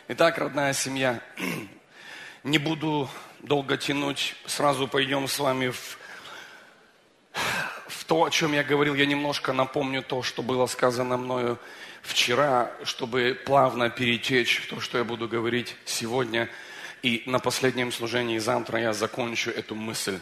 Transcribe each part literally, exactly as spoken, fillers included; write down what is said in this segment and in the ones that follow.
Итак, родная семья, не буду долго тянуть, сразу пойдем с вами в, в то, о чем я говорил. Я немножко напомню то, что было сказано мною вчера, чтобы плавно перетечь в то, что я буду говорить сегодня. И на последнем служении завтра я закончу эту мысль.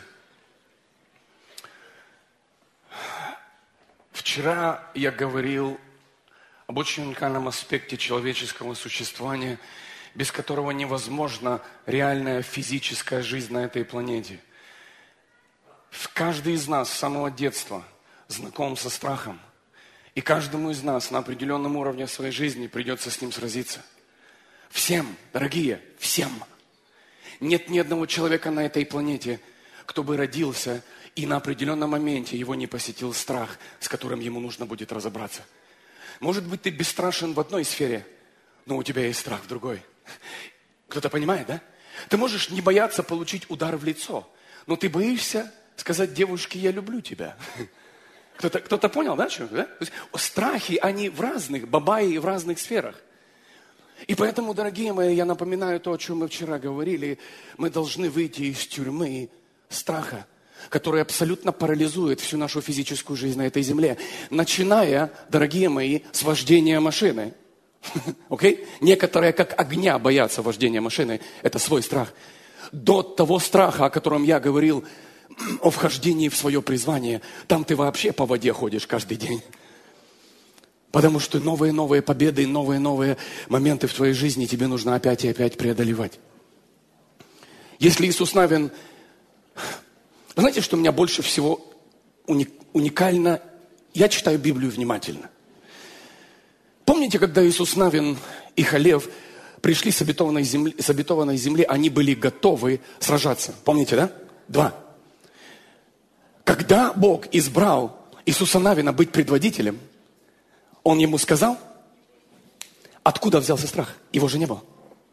Вчера я говорил об очень уникальном аспекте человеческого существования, без которого невозможна реальная физическая жизнь на этой планете. Каждый из нас с самого детства знаком со страхом. И каждому из нас на определенном уровне своей жизни придется с ним сразиться. Всем, дорогие, всем. Нет ни одного человека на этой планете, кто бы родился, и на определенном моменте его не посетил страх, с которым ему нужно будет разобраться. Может быть, ты бесстрашен в одной сфере, но у тебя есть страх в другой. Кто-то понимает, да? Ты можешь не бояться получить удар в лицо, но ты боишься сказать девушке: я люблю тебя. Кто-то, кто-то понял, да, что? Да? То есть, страхи, они в разных, бабаи в разных сферах. И поэтому, дорогие мои, я напоминаю то, о чем мы вчера говорили. Мы должны выйти из тюрьмы страха, который абсолютно парализует всю нашу физическую жизнь на этой земле. Начиная, дорогие мои, с вождения машины. Окей? Okay? Некоторые как огня боятся вождения машины. Это свой страх. До того страха, о котором я говорил, о вхождении в свое призвание. Там ты вообще по воде ходишь каждый день. Потому что новые-новые победы, новые-новые моменты в твоей жизни тебе нужно опять и опять преодолевать. Если Иисус Навин... Вы знаете, что у меня больше всего уникально? Я читаю Библию внимательно. Помните, когда Иисус Навин и Халев пришли с обетованной земли, с обетованной земли, они были готовы сражаться. Помните, да? Два. Когда Бог избрал Иисуса Навина быть предводителем, Он ему сказал, откуда взялся страх? Его же не было.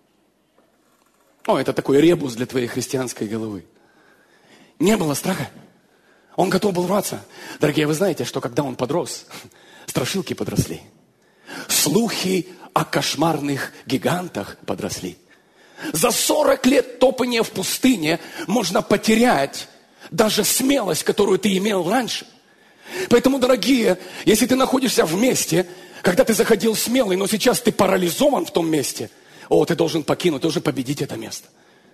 О, это такой ребус для твоей христианской головы. Не было страха. Он готов был рваться. Дорогие, вы знаете, что когда он подрос, страшилки подросли. Слухи о кошмарных гигантах подросли. За сорок лет топания в пустыне можно потерять даже смелость, которую ты имел раньше. Поэтому, дорогие, если ты находишься в месте, когда ты заходил смелый, но сейчас ты парализован в том месте, о, ты должен покинуть, ты должен победить это место.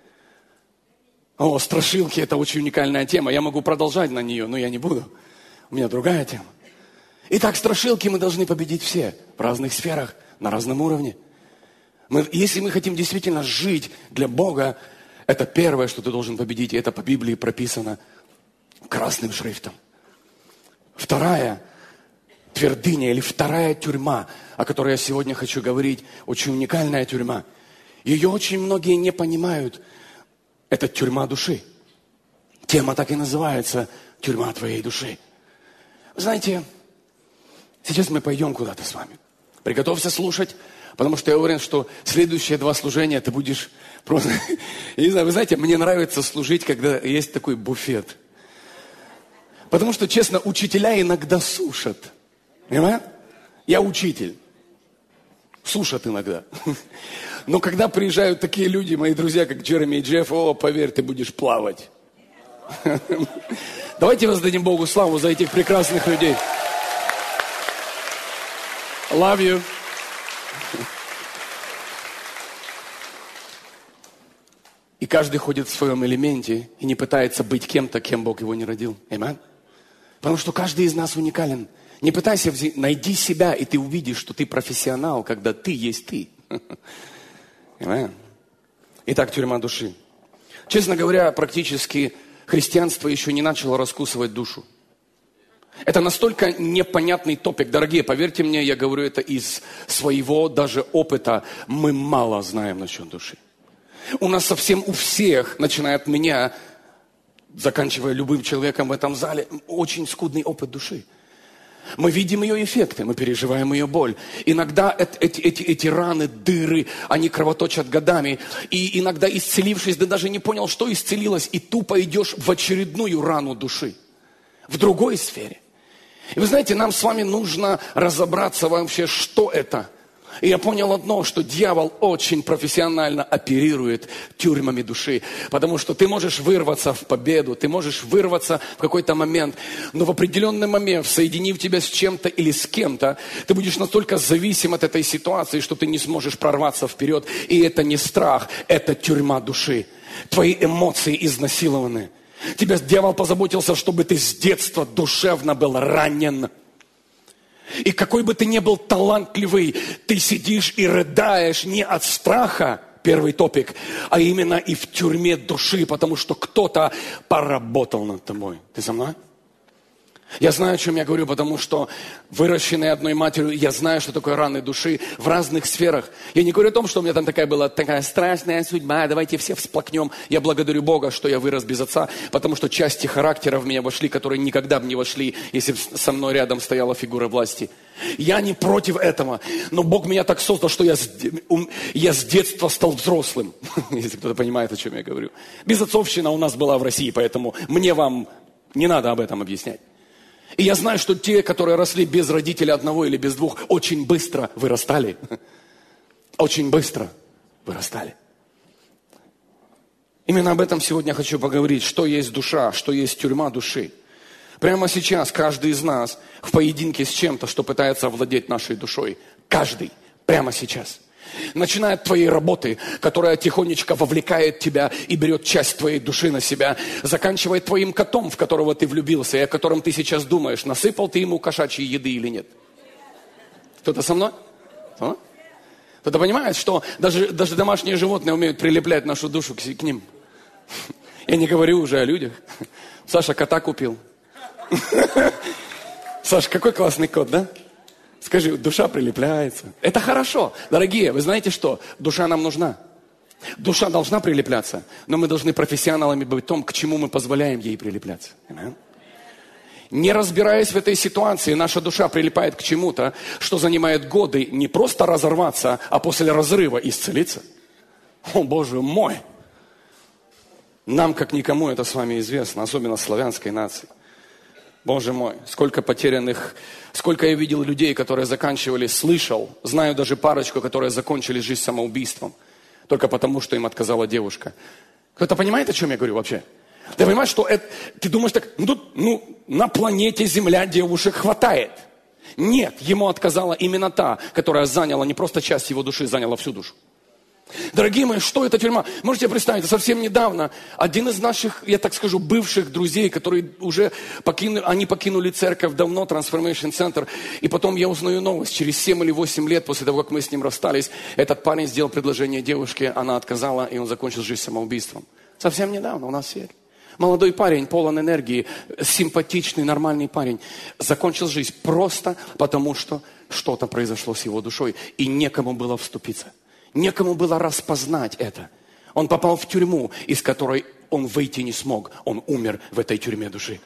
О, страшилки – это очень уникальная тема. Я могу продолжать на нее, но я не буду. У меня другая тема. Итак, страшилки мы должны победить все в разных сферах, на разном уровне. Мы, если мы хотим действительно жить для Бога, это первое, что ты должен победить, и это по Библии прописано красным шрифтом. Вторая твердыня или вторая тюрьма, о которой я сегодня хочу говорить, очень уникальная тюрьма. Ее очень многие не понимают. Это тюрьма души. Тема так и называется – тюрьма твоей души. Вы знаете, сейчас мы пойдем куда-то с вами. Приготовься слушать, потому что я уверен, что следующие два служения ты будешь просто... Я не знаю, вы знаете, мне нравится служить, когда есть такой буфет. Потому что, честно, учителя иногда сушат. Понимаете? Я учитель. Сушат иногда. Но когда приезжают такие люди, мои друзья, как Джереми и Джефф, о, поверь, ты будешь плавать. Давайте воздадим Богу славу за этих прекрасных людей. Love you. И каждый ходит в своем элементе и не пытается быть кем-то, кем Бог его не родил. Аминь. Потому что каждый из нас уникален. Не пытайся, взять, найди себя, и ты увидишь, что ты профессионал, когда ты есть ты. Аминь. Итак, тюрьма души. Честно говоря, практически христианство еще не начало раскусывать душу. Это настолько непонятный топик. Дорогие, поверьте мне, я говорю это из своего даже опыта. Мы мало знаем насчет души. У нас совсем у всех, начиная от меня, заканчивая любым человеком в этом зале, очень скудный опыт души. Мы видим ее эффекты, мы переживаем ее боль. Иногда эти, эти, эти раны, дыры, они кровоточат годами. И иногда, исцелившись, ты даже не понял, что исцелилось, и тупо идешь в очередную рану души. В другой сфере. И вы знаете, нам с вами нужно разобраться вообще, что это. И я понял одно, что дьявол очень профессионально оперирует тюрьмами души. Потому что ты можешь вырваться в победу, ты можешь вырваться в какой-то момент, но в определенный момент, соединив тебя с чем-то или с кем-то, ты будешь настолько зависим от этой ситуации, что ты не сможешь прорваться вперед. И это не страх, это тюрьма души. Твои эмоции изнасилованы. Тебя дьявол позаботился, чтобы ты с детства душевно был ранен. И какой бы ты ни был талантливый, ты сидишь и рыдаешь не от страха, первый топик, а именно и в тюрьме души, потому что кто-то поработал над тобой. Ты со мной? Я знаю, о чем я говорю, потому что выращенный одной матерью, я знаю, что такое раны души в разных сферах. Я не говорю о том, что у меня там такая была такая страшная судьба, давайте все всплакнем. Я благодарю Бога, что я вырос без отца, потому что части характера в меня вошли, которые никогда бы не вошли, если бы со мной рядом стояла фигура власти. Я не против этого, но Бог меня так создал, что я с, я с детства стал взрослым, если кто-то понимает, о чем я говорю. Безотцовщина у нас была в России, поэтому мне вам не надо об этом объяснять. И я знаю, что те, которые росли без родителя одного или без двух, очень быстро вырастали. Очень быстро вырастали. Именно об этом сегодня хочу поговорить. Что есть душа, что есть тюрьма души. Прямо сейчас каждый из нас в поединке с чем-то, что пытается овладеть нашей душой. Каждый. Прямо сейчас. Начиная от твоей работы, которая тихонечко вовлекает тебя и берет часть твоей души на себя, заканчивая твоим котом, в которого ты влюбился, и о котором ты сейчас думаешь, насыпал ты ему кошачьей еды или нет. Кто-то со мной? А? Кто-то понимает, что даже, даже домашние животные умеют прилеплять нашу душу к, к ним. Я не говорю уже о людях. Саша кота купил. Саша, какой классный кот, да? Скажи, душа прилепляется. Это хорошо. Дорогие, вы знаете что? Душа нам нужна. Душа должна прилепляться, но мы должны профессионалами быть в том, к чему мы позволяем ей прилепляться. Amen. Не разбираясь в этой ситуации, наша душа прилипает к чему-то, что занимает годы не просто разорваться, а после разрыва исцелиться. О, Боже мой! Нам, как никому, это с вами известно, особенно славянской нации. Боже мой, сколько потерянных, сколько я видел людей, которые заканчивали, слышал, знаю даже парочку, которые закончили жизнь самоубийством, только потому, что им отказала девушка. Кто-то понимает, о чем я говорю вообще? Ты понимаешь, что это, ты думаешь так, ну, ну, на планете Земля девушек хватает. Нет, ему отказала именно та, которая заняла не просто часть его души, заняла всю душу. Дорогие мои, что это тюрьма? Можете представить, совсем недавно один из наших, я так скажу, бывших друзей, которые уже покинули, они покинули церковь давно, Transformation Center, и потом я узнаю новость, через семь или восемь лет после того, как мы с ним расстались, этот парень сделал предложение девушке, она отказала, и он закончил жизнь самоубийством. Совсем недавно у нас в Сиэтле. Молодой парень, полон энергии, симпатичный, нормальный парень, закончил жизнь просто потому, что что-то произошло с его душой, и некому было вступиться. Некому было распознать это. Он попал в тюрьму, из которой он выйти не смог. Он умер в этой тюрьме души.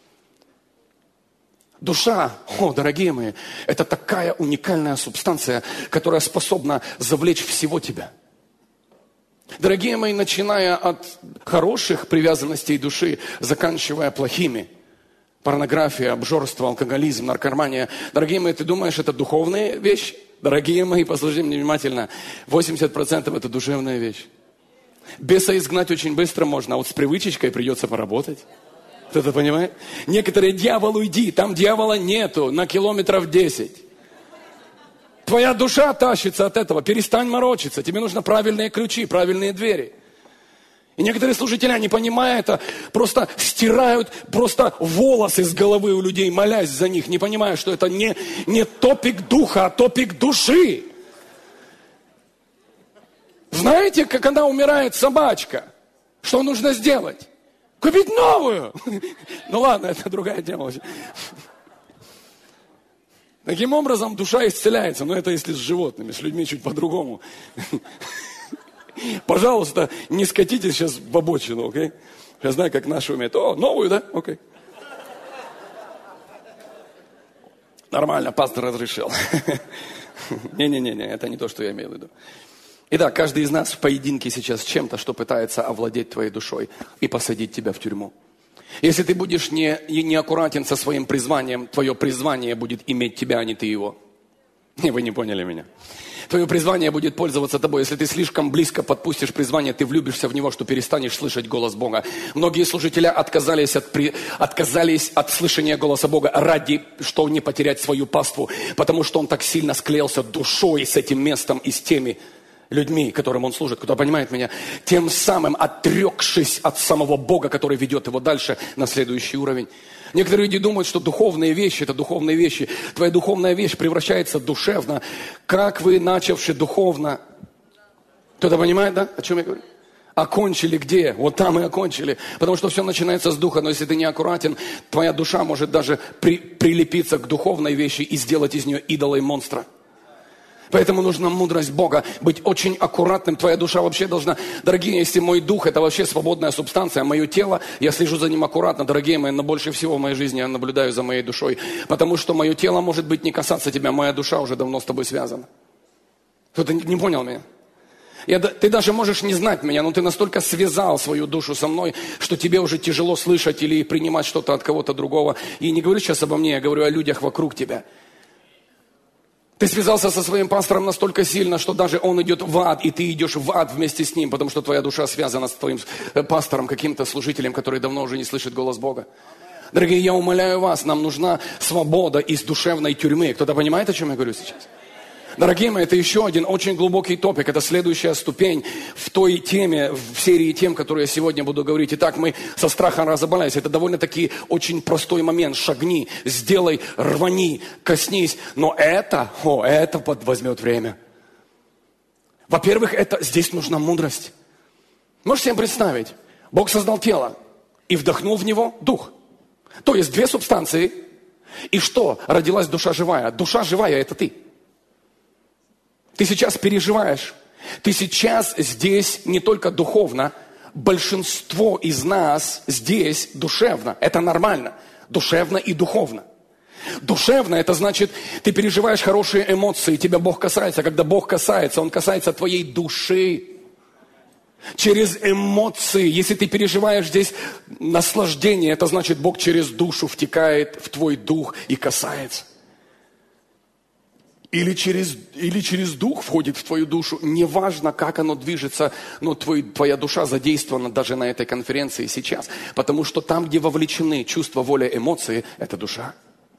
Душа, о, дорогие мои, это такая уникальная субстанция, которая способна завлечь всего тебя. Дорогие мои, начиная от хороших привязанностей души, заканчивая плохими. Порнография, обжорство, алкоголизм, наркомания. Дорогие мои, ты думаешь, это духовные вещи? Дорогие мои, послушайте меня внимательно. восемьдесят процентов это душевная вещь. Беса изгнать очень быстро можно, а вот с привычечкой придется поработать. Кто-то понимает? Некоторые: дьявол, уйди, там дьявола нету, на километров десять. Твоя душа тащится от этого, перестань морочиться. Тебе нужны правильные ключи, правильные двери. И некоторые служители, не понимая это, просто стирают просто волосы с головы у людей, молясь за них, не понимая, что это не, не топик духа, а топик души. Знаете, как когда умирает собачка, что нужно сделать? Купить новую. Ну ладно, это другая тема. Таким образом, душа исцеляется, но это если с животными, с людьми чуть по-другому. Пожалуйста, не скатитесь сейчас в обочину, окей? Я знаю, как наши умеют. О, новую, да? Окей. Нормально, пастор разрешил. Не-не-не, это не то, что я имею в виду. Итак, каждый из нас в поединке сейчас с чем-то, что пытается овладеть твоей душой и посадить тебя в тюрьму. Если ты будешь не, не аккуратен со своим призванием, твое призвание будет иметь тебя, а не ты его. Вы не поняли меня. Твое призвание будет пользоваться тобой. Если ты слишком близко подпустишь призвание, ты влюбишься в него, что перестанешь слышать голос Бога. Многие служители отказались от, при... отказались от слышания голоса Бога ради, что не потерять свою паству, потому что он так сильно склеился душой с этим местом и с теми людьми, которым он служит. Кто понимает меня? Тем самым отрекшись от самого Бога, который ведет его дальше на следующий уровень. Некоторые люди думают, что духовные вещи – это духовные вещи. Твоя духовная вещь превращается душевно. Как вы, начавши духовно, кто-то понимает, да, о чем я говорю? Окончили где? Вот там и окончили. Потому что все начинается с духа, но если ты не аккуратен, твоя душа может даже при, прилепиться к духовной вещи и сделать из нее идола и монстра. Поэтому нужна мудрость Бога, быть очень аккуратным. Твоя душа вообще должна... Дорогие, если мой дух – это вообще свободная субстанция, мое тело, я слежу за ним аккуратно, дорогие мои, но больше всего в моей жизни я наблюдаю за моей душой. Потому что мое тело может быть не касаться тебя, моя душа уже давно с тобой связана. Кто-то не понял меня? Я, ты даже можешь не знать меня, но ты настолько связал свою душу со мной, что тебе уже тяжело слышать или принимать что-то от кого-то другого. И не говорю сейчас обо мне, я говорю о людях вокруг тебя. Ты связался со своим пастором настолько сильно, что даже он идет в ад, и ты идешь в ад вместе с ним, потому что твоя душа связана с твоим пастором, каким-то служителем, который давно уже не слышит голос Бога. Дорогие, я умоляю вас, нам нужна свобода из душевной тюрьмы. Кто-то понимает, о чем я говорю сейчас? Дорогие мои, это еще один очень глубокий топик. Это следующая ступень в той теме, в серии тем, которые я сегодня буду говорить. Итак, мы со страхом разобрались. Это довольно-таки очень простой момент. Шагни, сделай, рвани, коснись. Но это, о, это возьмет время. Во-первых, это, здесь нужна мудрость. Можете себе представить? Бог создал тело и вдохнул в него дух. То есть две субстанции. И что? Родилась душа живая. Душа живая – это ты. Ты сейчас переживаешь. Ты сейчас здесь не только духовно. Большинство из нас здесь душевно. Это нормально. Душевно и духовно. Душевно – это значит, ты переживаешь хорошие эмоции, тебя Бог касается. Когда Бог касается, Он касается твоей души. Через эмоции. Если ты переживаешь здесь наслаждение, это значит, Бог через душу втекает в твой дух и касается. Или через, или через дух входит в твою душу. Неважно, как оно движется, но твой, твоя душа задействована даже на этой конференции сейчас. Потому что там, где вовлечены чувства, воля, эмоции, это душа.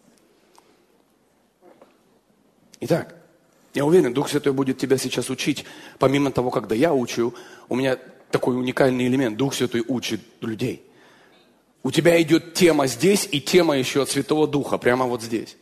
Итак, я уверен, Дух Святой будет тебя сейчас учить. Помимо того, когда я учу, у меня такой уникальный элемент. Дух Святой учит людей. У тебя идет тема здесь и тема еще от Святого Духа, прямо вот здесь.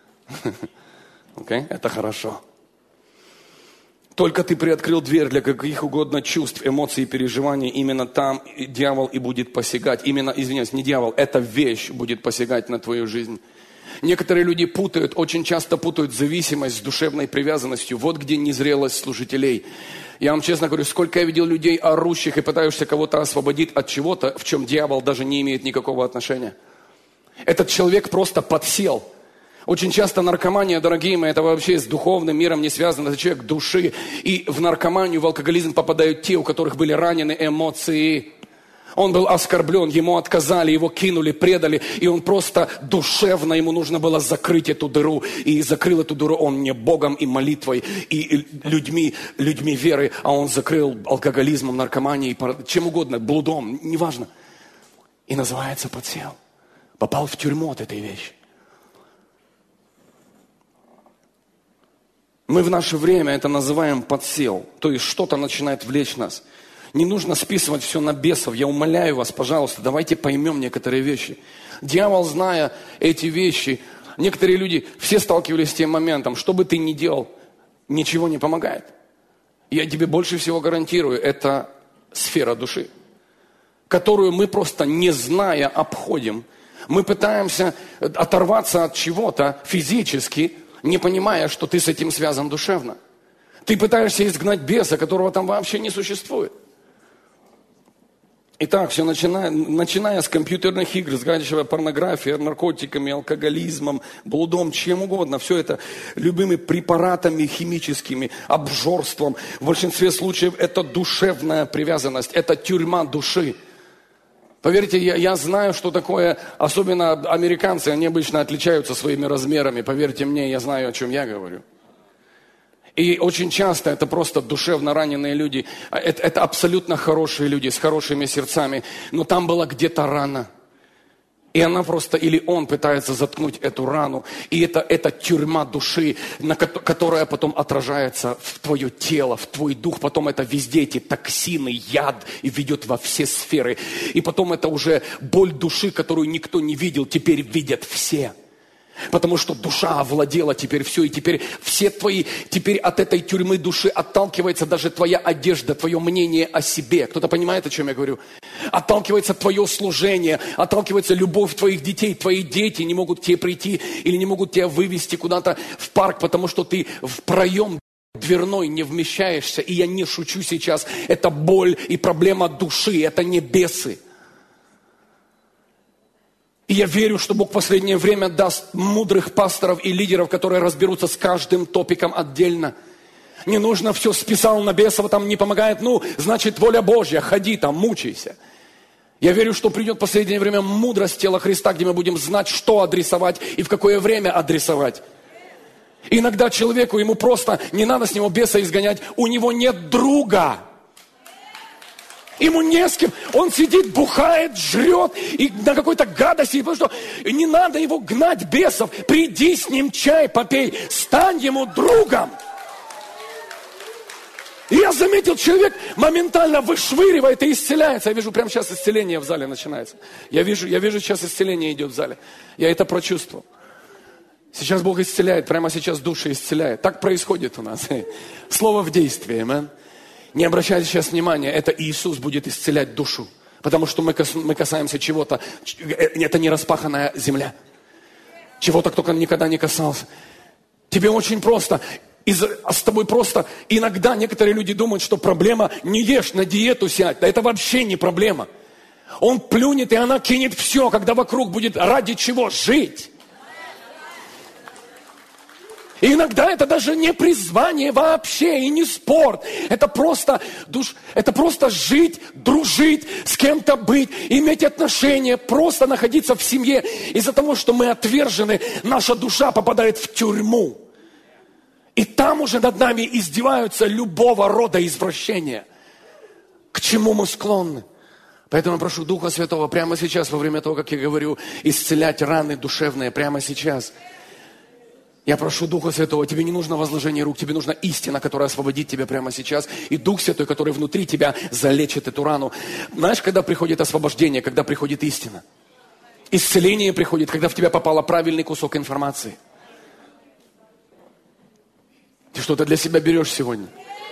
Okay? Это хорошо. Только ты приоткрыл дверь для каких угодно чувств, эмоций и переживаний, именно там дьявол и будет посягать. Именно, извиняюсь, не дьявол, эта вещь будет посягать на твою жизнь. Некоторые люди путают, очень часто путают зависимость с душевной привязанностью. Вот где незрелость служителей. Я вам честно говорю, сколько я видел людей орущих и пытаешься кого-то освободить от чего-то, в чем дьявол даже не имеет никакого отношения. Этот человек просто подсел. Очень часто наркомания, дорогие мои, это вообще с духовным миром не связано. Это человек души. И в наркоманию, в алкоголизм попадают те, у которых были ранены эмоции. Он был оскорблен, ему отказали, его кинули, предали. И он просто душевно, ему нужно было закрыть эту дыру. И закрыл эту дыру он не Богом и молитвой, и людьми, людьми веры, а он закрыл алкоголизмом, наркоманией, чем угодно, блудом, неважно. И называется подсел. Попал в тюрьму от этой вещи. Мы в наше время это называем подсел. То есть что-то начинает влечь нас. Не нужно списывать все на бесов. Я умоляю вас, пожалуйста, давайте поймем некоторые вещи. Дьявол, зная эти вещи, некоторые люди, все сталкивались с тем моментом, что бы ты ни делал, ничего не помогает. Я тебе больше всего гарантирую, это сфера души, которую мы просто не зная обходим. Мы пытаемся оторваться от чего-то физически, не понимая, что ты с этим связан душевно. Ты пытаешься изгнать беса, которого там вообще не существует. Итак, все начиная, начиная с компьютерных игр, заканчивая порнографией, наркотиками, алкоголизмом, блудом, чем угодно. Все это любыми препаратами химическими, обжорством. В большинстве случаев это душевная привязанность, это тюрьма души. Поверьте, я, я знаю, что такое, особенно американцы, они обычно отличаются своими размерами. Поверьте мне, я знаю, о чем я говорю. И очень часто это просто душевно раненые люди. Это, это абсолютно хорошие люди с хорошими сердцами. Но там была где-то рана. И она просто, или он пытается заткнуть эту рану. И это, это тюрьма души, на, которая потом отражается в твое тело, в твой дух. Потом это везде эти токсины, яд, и ведет во все сферы. И потом это уже боль души, которую никто не видел, теперь видят все. Потому что душа овладела теперь все, и теперь все твои, теперь от этой тюрьмы души отталкивается даже твоя одежда, твое мнение о себе. Кто-то понимает, о чем я говорю? Отталкивается твое служение, отталкивается любовь твоих детей. Твои дети не могут к тебе прийти или не могут тебя вывести куда-то в парк, потому что ты в проем дверной не вмещаешься. И я не шучу сейчас, это боль и проблема души, это не бесы. И я верю, что Бог в последнее время даст мудрых пасторов и лидеров, которые разберутся с каждым топиком отдельно. Не нужно все списал на бесов, там не помогает. Ну, значит, воля Божья, ходи там, мучайся. Я верю, что придет в последнее время мудрость тела Христа, где мы будем знать, что адресовать и в какое время адресовать. И иногда человеку, ему просто не надо с него беса изгонять, у него нет друга. Ему не с кем, он сидит, бухает, жрет и на какой-то гадости, потому что не надо его гнать, бесов, приди с ним чай попей, стань ему другом. И я заметил, человек моментально вышвыривает и исцеляется. Я вижу, прямо сейчас исцеление в зале начинается. Я вижу, я вижу, сейчас исцеление идет в зале. Я это прочувствовал. Сейчас Бог исцеляет, прямо сейчас души исцеляет. Так происходит у нас. Слово в действии, аминь. Не обращайте сейчас внимания, это Иисус будет исцелять душу. Потому что мы, кас, мы касаемся чего-то, это не распаханная земля. Чего-то, кто никогда не касался. Тебе очень просто, из, с тобой просто, иногда некоторые люди думают, что проблема не ешь, на диету сядь. Да это вообще не проблема. Он плюнет, и она кинет все, когда вокруг будет ради чего жить. И иногда это даже не призвание вообще, и не спорт. Это просто, душ, это просто жить, дружить, с кем-то быть, иметь отношения, просто находиться в семье. Из-за того, что мы отвержены, наша душа попадает в тюрьму. И там уже над нами издеваются любого рода извращения. К чему мы склонны? Поэтому прошу Духа Святого прямо сейчас, во время того, как я говорю, исцелять раны душевные прямо сейчас. Я прошу Духа Святого, тебе не нужно возложение рук, тебе нужна истина, которая освободит тебя прямо сейчас. И Дух Святой, который внутри тебя, залечит эту рану. Знаешь, когда приходит освобождение, когда приходит истина? Исцеление приходит, когда в тебя попал правильный кусок информации. Ты что-то для себя берешь сегодня?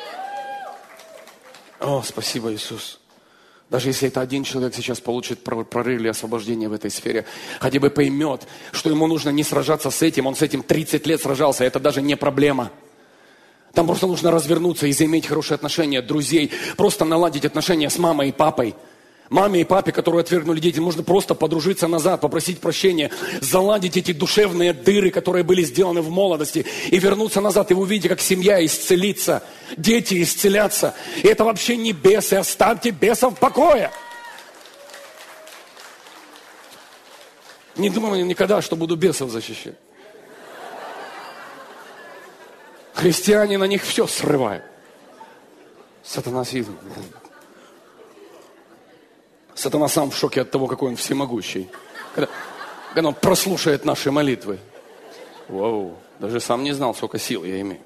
О, спасибо, Иисус. Даже если это один человек сейчас получит прорыв или освобождение в этой сфере, хотя бы поймет, что ему нужно не сражаться с этим, он с этим тридцать лет сражался, это даже не проблема. Там просто нужно развернуться и заиметь хорошие отношения, друзей, просто наладить отношения с мамой и папой. Маме и папе, которые отвергнули дети, можно просто подружиться назад, попросить прощения, заладить эти душевные дыры, которые были сделаны в молодости, и вернуться назад, и вы увидите, как семья исцелится, дети исцелятся. И это вообще не бесы, оставьте бесов в покое. Не думаю никогда, что буду бесов защищать. Христиане на них все срывают. Сатана сидит. Сатана сам в шоке от того, какой он всемогущий. Когда, когда он прослушает наши молитвы. Вау, даже сам не знал, сколько сил я имею.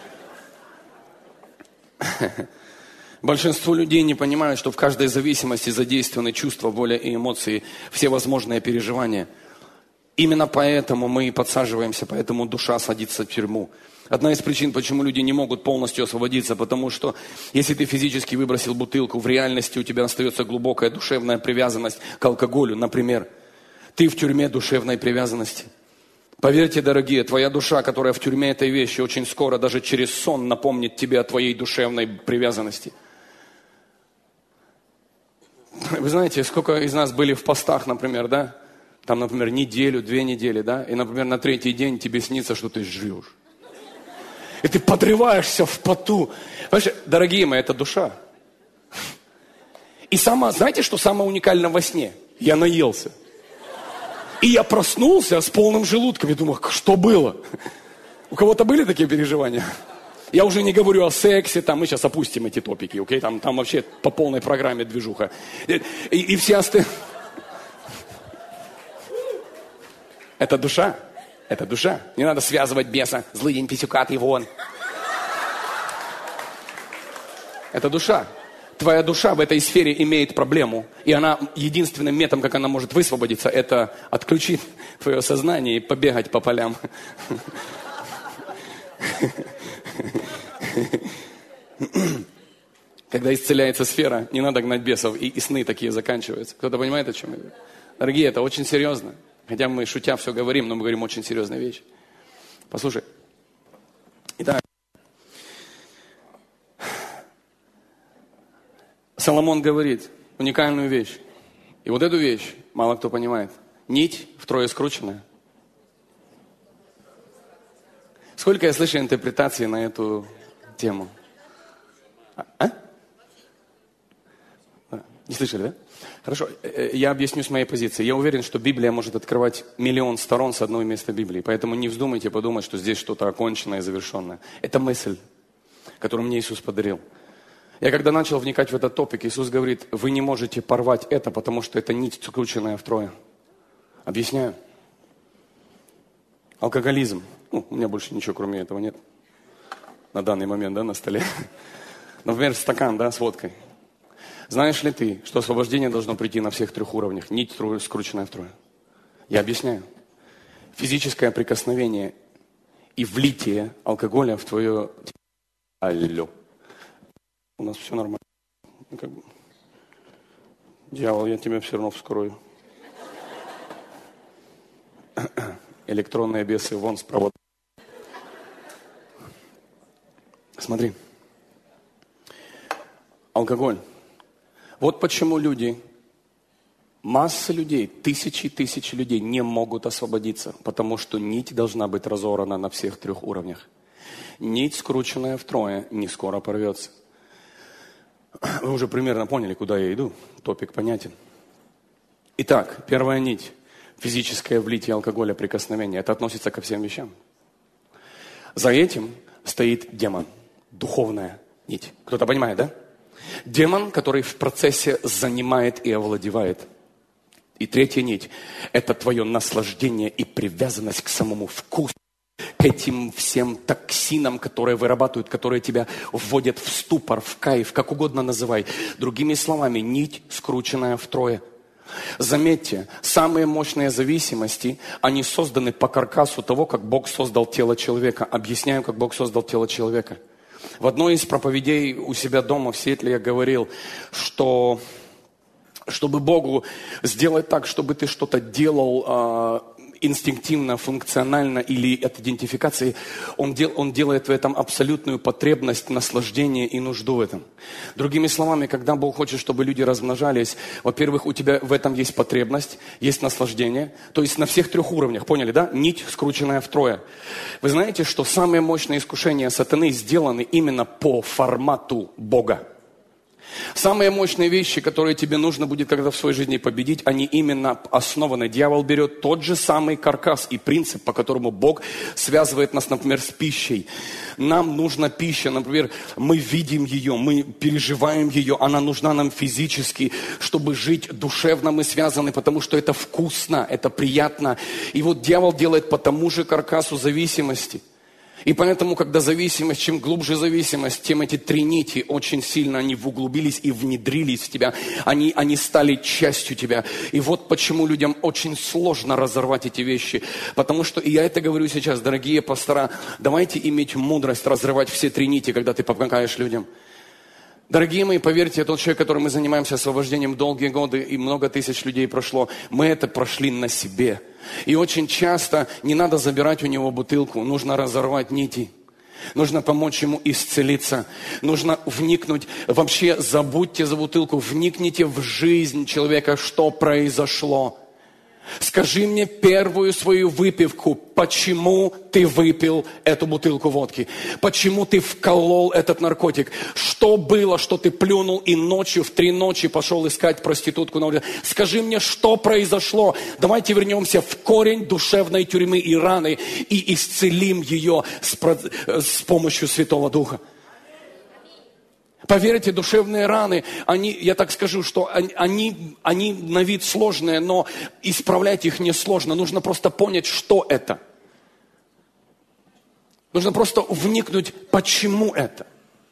Большинство людей не понимают, что в каждой зависимости задействованы чувства, воля и эмоции, все возможные переживания. Именно поэтому мы и подсаживаемся, поэтому душа садится в тюрьму. Одна из причин, почему люди не могут полностью освободиться, потому что если ты физически выбросил бутылку, в реальности у тебя остается глубокая душевная привязанность к алкоголю, например. Ты в тюрьме душевной привязанности. Поверьте, дорогие, твоя душа, которая в тюрьме этой вещи, очень скоро даже через сон напомнит тебе о твоей душевной привязанности. Вы знаете, сколько из нас были в постах, например, да? Там, например, неделю, две недели, да? И, например, на третий день тебе снится, что ты жрешь. И ты подрываешься в поту. Понимаешь, дорогие мои, это душа. И сама, знаете, что самое уникальное во сне? Я наелся. И я проснулся с полным желудком. И думаю, что было? У кого-то были такие переживания? Я уже не говорю о сексе, там мы сейчас опустим эти топики, окей? Там, там вообще по полной программе движуха. И, и, и все остальные... Это душа. Это душа. Не надо связывать беса. Злый день писюка, ты вон. Это душа. Твоя душа в этой сфере имеет проблему. И она единственным методом, как она может высвободиться, это отключить твое сознание и побегать по полям. Когда исцеляется сфера, не надо гнать бесов, и, и сны такие заканчиваются. Кто-то понимает, о чем я говорю? Дорогие, это очень серьезно. Хотя мы, шутя, все говорим, но мы говорим очень серьезные вещи. Послушай. Итак. Соломон говорит уникальную вещь. И вот эту вещь мало кто понимает. Нить втрое скрученная. Сколько я слышу интерпретаций на эту тему? А? а? Не слышали, да? Хорошо, я объясню с моей позиции. Я уверен, что Библия может открывать миллион сторон с одного места Библии. Поэтому не вздумайте подумать, что здесь что-то оконченное и завершенное. Это мысль, которую мне Иисус подарил. Я когда начал вникать в этот топик, Иисус говорит, вы не можете порвать это, потому что это нить, скрученная втрое. Объясняю. Алкоголизм. Ну, у меня больше ничего, кроме этого, нет. На данный момент, да, на столе. Например, стакан, да, с водкой. Знаешь ли ты, что освобождение должно прийти на всех трех уровнях? Нить, скрученная втрое. Я объясняю. Физическое прикосновение и влитие алкоголя в твое... Алло. У нас все нормально. Как бы... Дьявол, я тебя все равно вскрою. Электронные бесы вон с провода. Смотри. Алкоголь. Вот почему люди, масса людей, тысячи и тысячи людей не могут освободиться, потому что нить должна быть разорвана на всех трех уровнях. Нить, скрученная втрое, не скоро порвется. Вы уже примерно поняли, куда я иду. Топик понятен. Итак, первая нить. Физическое влитие алкоголя, прикосновение. Это относится ко всем вещам. За этим стоит демон. Духовная нить. Кто-то понимает, да? Демон, который в процессе занимает и овладевает. И третья нить – это твое наслаждение и привязанность к самому вкусу, к этим всем токсинам, которые вырабатывают, которые тебя вводят в ступор, в кайф, как угодно называй. Другими словами, нить, скрученная втрое. Заметьте, самые мощные зависимости, они созданы по каркасу того, как Бог создал тело человека. Объясняю, как Бог создал тело человека. В одной из проповедей у себя дома в Сиэтле я говорил, что чтобы Богу сделать так, чтобы ты что-то делал э, инстинктивно, функционально или от идентификации, он, дел, он делает в этом абсолютную потребность, наслаждение и нужду в этом. Другими словами, когда Бог хочет, чтобы люди размножались, во-первых, у тебя в этом есть потребность, есть наслаждение, то есть на всех трех уровнях, поняли, да? Нить, скрученная втрое. Вы знаете, что самые мощные искушения сатаны сделаны именно по формату Бога. Самые мощные вещи, которые тебе нужно будет когда в своей жизни победить, они именно основаны. Дьявол берет тот же самый каркас и принцип, по которому Бог связывает нас, например, с пищей. Нам нужна пища, например, мы видим ее, мы переживаем ее, она нужна нам физически, чтобы жить душевно, мы связаны, потому что это вкусно, это приятно. И вот дьявол делает по тому же каркасу зависимости. И поэтому, когда зависимость, чем глубже зависимость, тем эти три нити очень сильно они углубились и внедрились в тебя. Они, они стали частью тебя. И вот почему людям очень сложно разорвать эти вещи. Потому что, и я это говорю сейчас, дорогие пастора, давайте иметь мудрость разрывать все три нити, когда ты помогаешь людям. Дорогие мои, поверьте, тот человек, которым мы занимаемся освобождением долгие годы, и много тысяч людей прошло, мы это прошли на себе. И очень часто не надо забирать у него бутылку, нужно разорвать нити. Нужно помочь ему исцелиться. Нужно вникнуть. Вообще забудьте за бутылку, вникните в жизнь человека, что произошло. Скажи мне первую свою выпивку, почему ты выпил эту бутылку водки? Почему ты вколол этот наркотик? Что было, что ты плюнул и ночью в три ночи пошел искать проститутку на улице? Скажи мне, что произошло? Давайте вернемся в корень душевной тюрьмы и раны и исцелим ее с, с помощью Святого Духа. Поверьте, душевные раны, они, я так скажу, что они, они на вид сложные, но исправлять их несложно. Нужно просто понять, что это. Нужно просто вникнуть, почему это.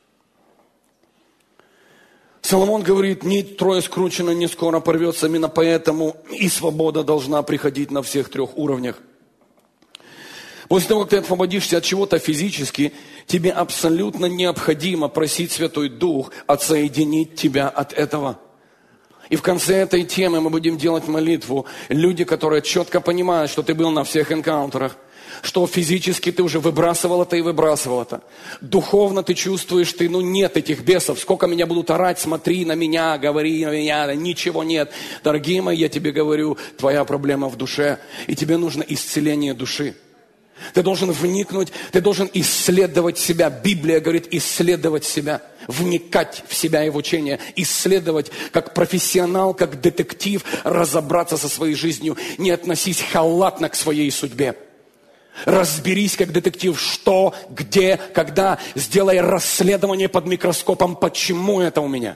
Соломон говорит, нить трое скручена, не скоро порвется, именно поэтому и свобода должна приходить на всех трех уровнях. После того, как ты освободишься от чего-то физически, тебе абсолютно необходимо просить Святой Дух отсоединить тебя от этого. И в конце этой темы мы будем делать молитву. Люди, которые четко понимают, что ты был на всех энкаунтерах, что физически ты уже выбрасывал это и выбрасывал это. Духовно ты чувствуешь, ты, ну нет этих бесов. Сколько меня будут орать, смотри на меня, говори на меня, ничего нет. Дорогие мои, я тебе говорю, твоя проблема в душе, и тебе нужно исцеление души. Ты должен вникнуть, ты должен исследовать себя. Библия говорит, исследовать себя, вникать в себя и в учение, исследовать как профессионал, как детектив, разобраться со своей жизнью. Не относись халатно к своей судьбе. Разберись как детектив, что, где, когда. Сделай расследование под микроскопом, почему это у меня.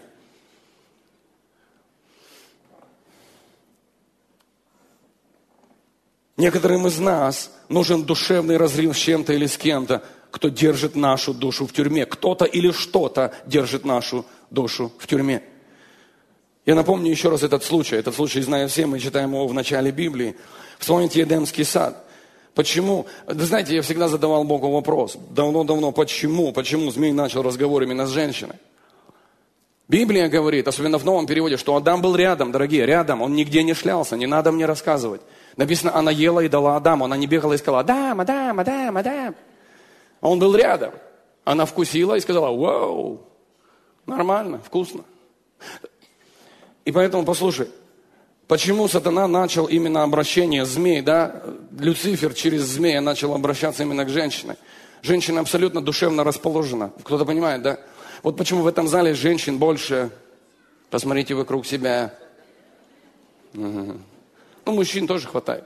Некоторым из нас нужен душевный разрыв с чем-то или с кем-то, кто держит нашу душу в тюрьме. Кто-то или что-то держит нашу душу в тюрьме. Я напомню еще раз этот случай. Этот случай знаем все, мы читаем его в начале Библии. Вспомните Эдемский сад. Почему? Вы знаете, я всегда задавал Богу вопрос. Давно-давно, почему? Почему змей начал разговор именно с женщиной? Библия говорит, особенно в новом переводе, что Адам был рядом, дорогие, рядом. Он нигде не шлялся, не надо мне рассказывать. Написано, она ела и дала Адаму. Она не бегала и сказала, Адам, Адам, Адам, Адам. Он был рядом. Она вкусила и сказала, вау, нормально, вкусно. И поэтому, послушай, почему сатана начал именно обращение змей, да? Люцифер через змея начал обращаться именно к женщине. Женщина абсолютно душевно расположена. Кто-то понимает, да? Вот почему в этом зале женщин больше. Посмотрите вокруг себя. Угу. Ну, мужчин тоже хватает.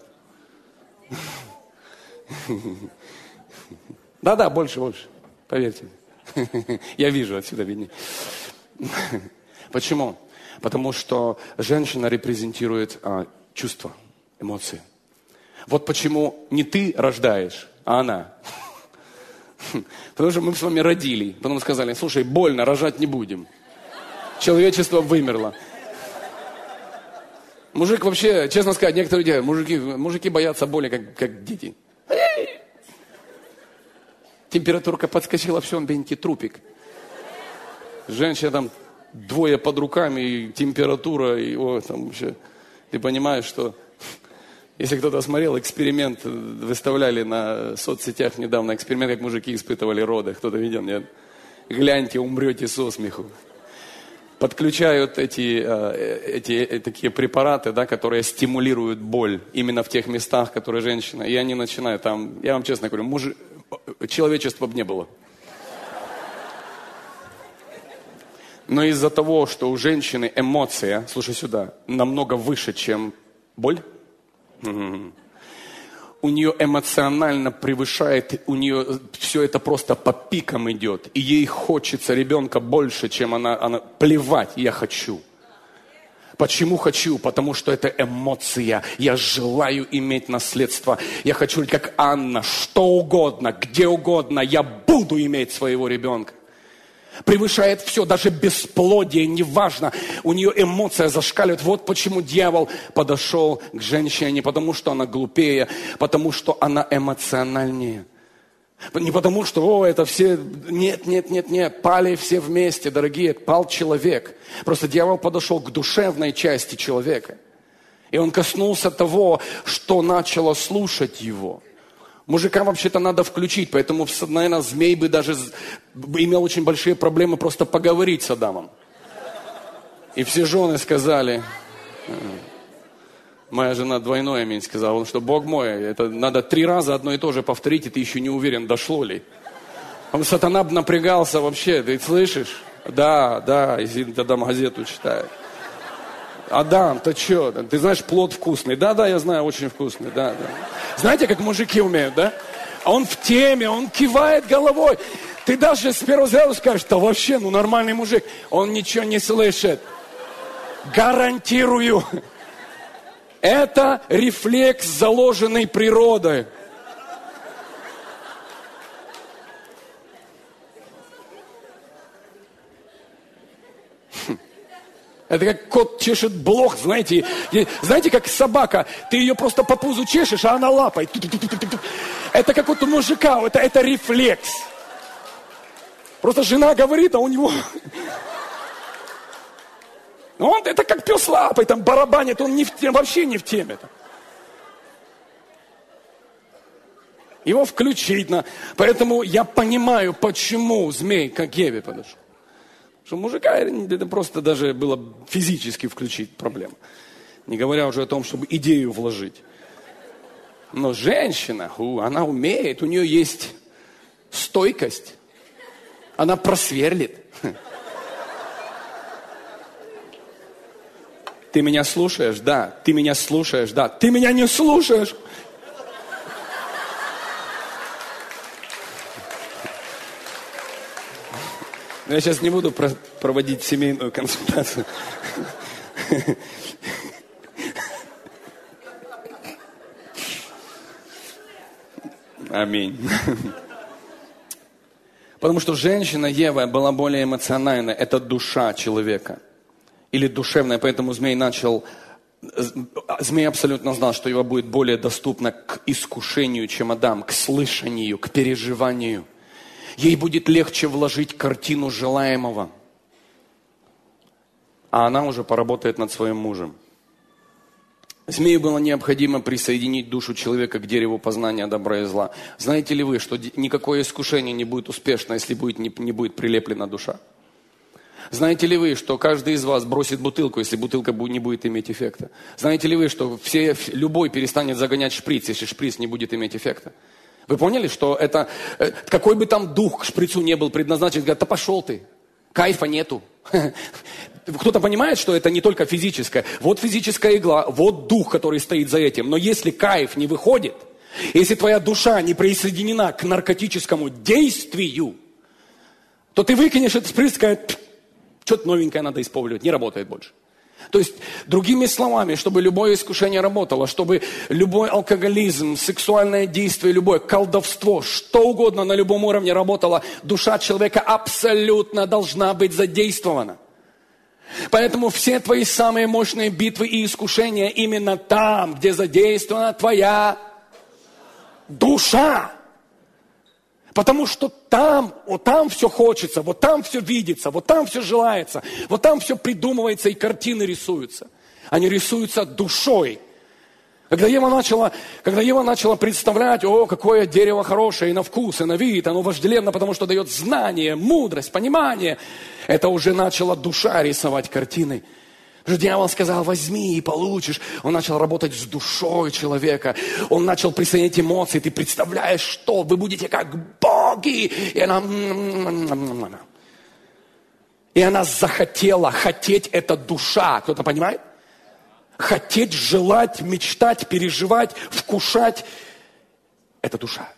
Да-да, больше, больше. Поверьте. Я вижу, отсюда виднее. Почему? Потому что женщина репрезентирует а, чувства, эмоции. Вот почему не ты рождаешь, а она. Потому что мы с вами родили. Потом сказали, слушай, больно, рожать не будем. Человечество вымерло. Мужик вообще, честно сказать, некоторые люди, мужики, мужики боятся боли, как, как дети. Температурка подскочила, все, он бенький трупик. Женщина там двое под руками, и температура, и о, там вообще. Ты понимаешь, что если кто-то смотрел эксперимент, выставляли на соцсетях недавно эксперимент, как мужики испытывали роды. Кто-то видел, нет? Гляньте, умрете со смеху. Подключают эти, эти, эти такие препараты, да, которые стимулируют боль именно в тех местах, которые женщина. И они начинают там, я вам честно говорю, муж... человечества бы не было. Но из-за того, что у женщины эмоция, слушай сюда, намного выше, чем боль, mm-hmm. у нее эмоционально превышает, у нее все это просто по пикам идет. И ей хочется ребенка больше, чем она, она плевать, я хочу. Почему хочу? Потому что это эмоция. Я желаю иметь наследство. Я хочу, как Анна, что угодно, где угодно, я буду иметь своего ребенка. Превышает все, даже бесплодие, неважно. У нее эмоция зашкаливает. Вот почему дьявол подошел к женщине. Не потому, что она глупее, потому что она эмоциональнее. Не потому, что, о, это все... Нет, нет, нет, нет. Пали все вместе, дорогие. Пал человек. Просто дьявол подошел к душевной части человека. И он коснулся того, что начало слушать его. Мужикам вообще-то надо включить, поэтому, наверное, змей бы даже имел очень большие проблемы просто поговорить с Адамом. И все жены сказали, Моя жена двойной аминь сказала, что Бог мой, это надо три раза одно и то же повторить, и ты еще не уверен, дошло ли. Он, сатана напрягался вообще, ты слышишь? Да, да, и там газету читает. Адам, ты что? Ты знаешь, плод вкусный. Да, да, я знаю, очень вкусный. Да, да. Знаете, как мужики умеют, да? Он в теме, он кивает головой. Ты даже с первого взгляда скажешь, да вообще, ну нормальный мужик. Он ничего не слышит. Гарантирую. Это рефлекс, заложенный природой. Это как кот чешет блох, знаете. Знаете, как собака. Ты ее просто по пузу чешешь, а она лапой. Это как вот у мужика. Это, это рефлекс. Просто жена говорит, а у него... Он это как пес лапой, там барабанит. Он не в теме, вообще не в теме. Его включить на... Поэтому я понимаю, почему змей к Еве подошел. Что мужика это просто даже было физически включить проблема. Не говоря уже о том, чтобы идею вложить. Но женщина, у, она умеет, у нее есть стойкость. Она просверлит. Ты меня слушаешь? Да. Ты меня слушаешь? Да. Ты меня не слушаешь? Я сейчас не буду про- проводить семейную консультацию. Аминь. Потому что женщина Ева была более эмоциональной. Это душа человека. Или душевная. Поэтому змей начал... Змей абсолютно знал, что его будет более доступно к искушению, чем Адам. К слышанию, к переживанию. Ей будет легче вложить картину желаемого. А она уже поработает над своим мужем. Змею было необходимо присоединить душу человека к дереву познания добра и зла. Знаете ли вы, что никакое искушение не будет успешно, если будет, не, не будет прилеплена душа? Знаете ли вы, что каждый из вас бросит бутылку, если бутылка не будет иметь эффекта? Знаете ли вы, что все, любой перестанет загонять шприц, если шприц не будет иметь эффекта? Вы поняли, что это, какой бы там дух к шприцу не был предназначен, говорят, да пошел ты, кайфа нету. Кто-то понимает, что это не только физическое. Вот физическая игла, вот дух, который стоит за этим. Но если кайф не выходит, если твоя душа не присоединена к наркотическому действию, то ты выкинешь этот шприц и скажешь, что-то новенькое надо использовать, не работает больше. То есть, другими словами, чтобы любое искушение работало, чтобы любой алкоголизм, сексуальное действие, любое колдовство, что угодно на любом уровне работало, душа человека абсолютно должна быть задействована. Поэтому все твои самые мощные битвы и искушения именно там, где задействована твоя душа. Потому что там, вот там все хочется, вот там все видится, вот там все желается, вот там все придумывается и картины рисуются. Они рисуются душой. Когда Ева начала, когда Ева начала представлять, о, какое дерево хорошее и на вкус, и на вид, оно вожделенно, потому что дает знание, мудрость, понимание, это уже начала душа рисовать картины. Дьявол сказал, возьми и получишь. Он начал работать с душой человека. Он начал присоединять эмоции. Ты представляешь, что вы будете как боги. И она... И она захотела. Хотеть – это душа. Кто-то понимает? Хотеть, желать, мечтать, переживать, вкушать – это душа.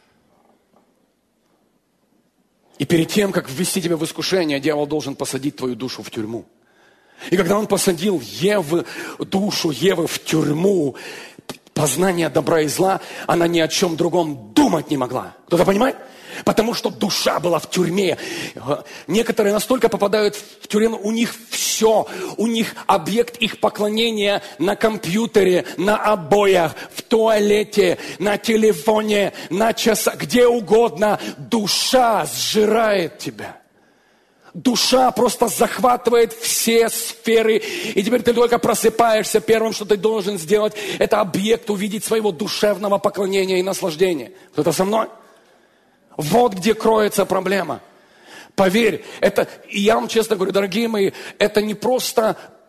И перед тем, как ввести тебя в искушение, дьявол должен посадить твою душу в тюрьму. И когда он посадил Еву, душу Евы в тюрьму, познание добра и зла, она ни о чем другом думать не могла. Кто-то понимает? Потому что душа была в тюрьме. Некоторые настолько попадают в тюрьму, у них все, у них объект их поклонения на компьютере, на обоях, в туалете, на телефоне, на часах, где угодно. Душа сжирает тебя. Душа просто захватывает все сферы, и теперь ты только просыпаешься, первым, что ты должен сделать, это объект увидеть своего душевного поклонения и наслаждения. Кто-то со мной? Вот где кроется проблема. Поверь, это, и я вам честно говорю, дорогие мои, это не просто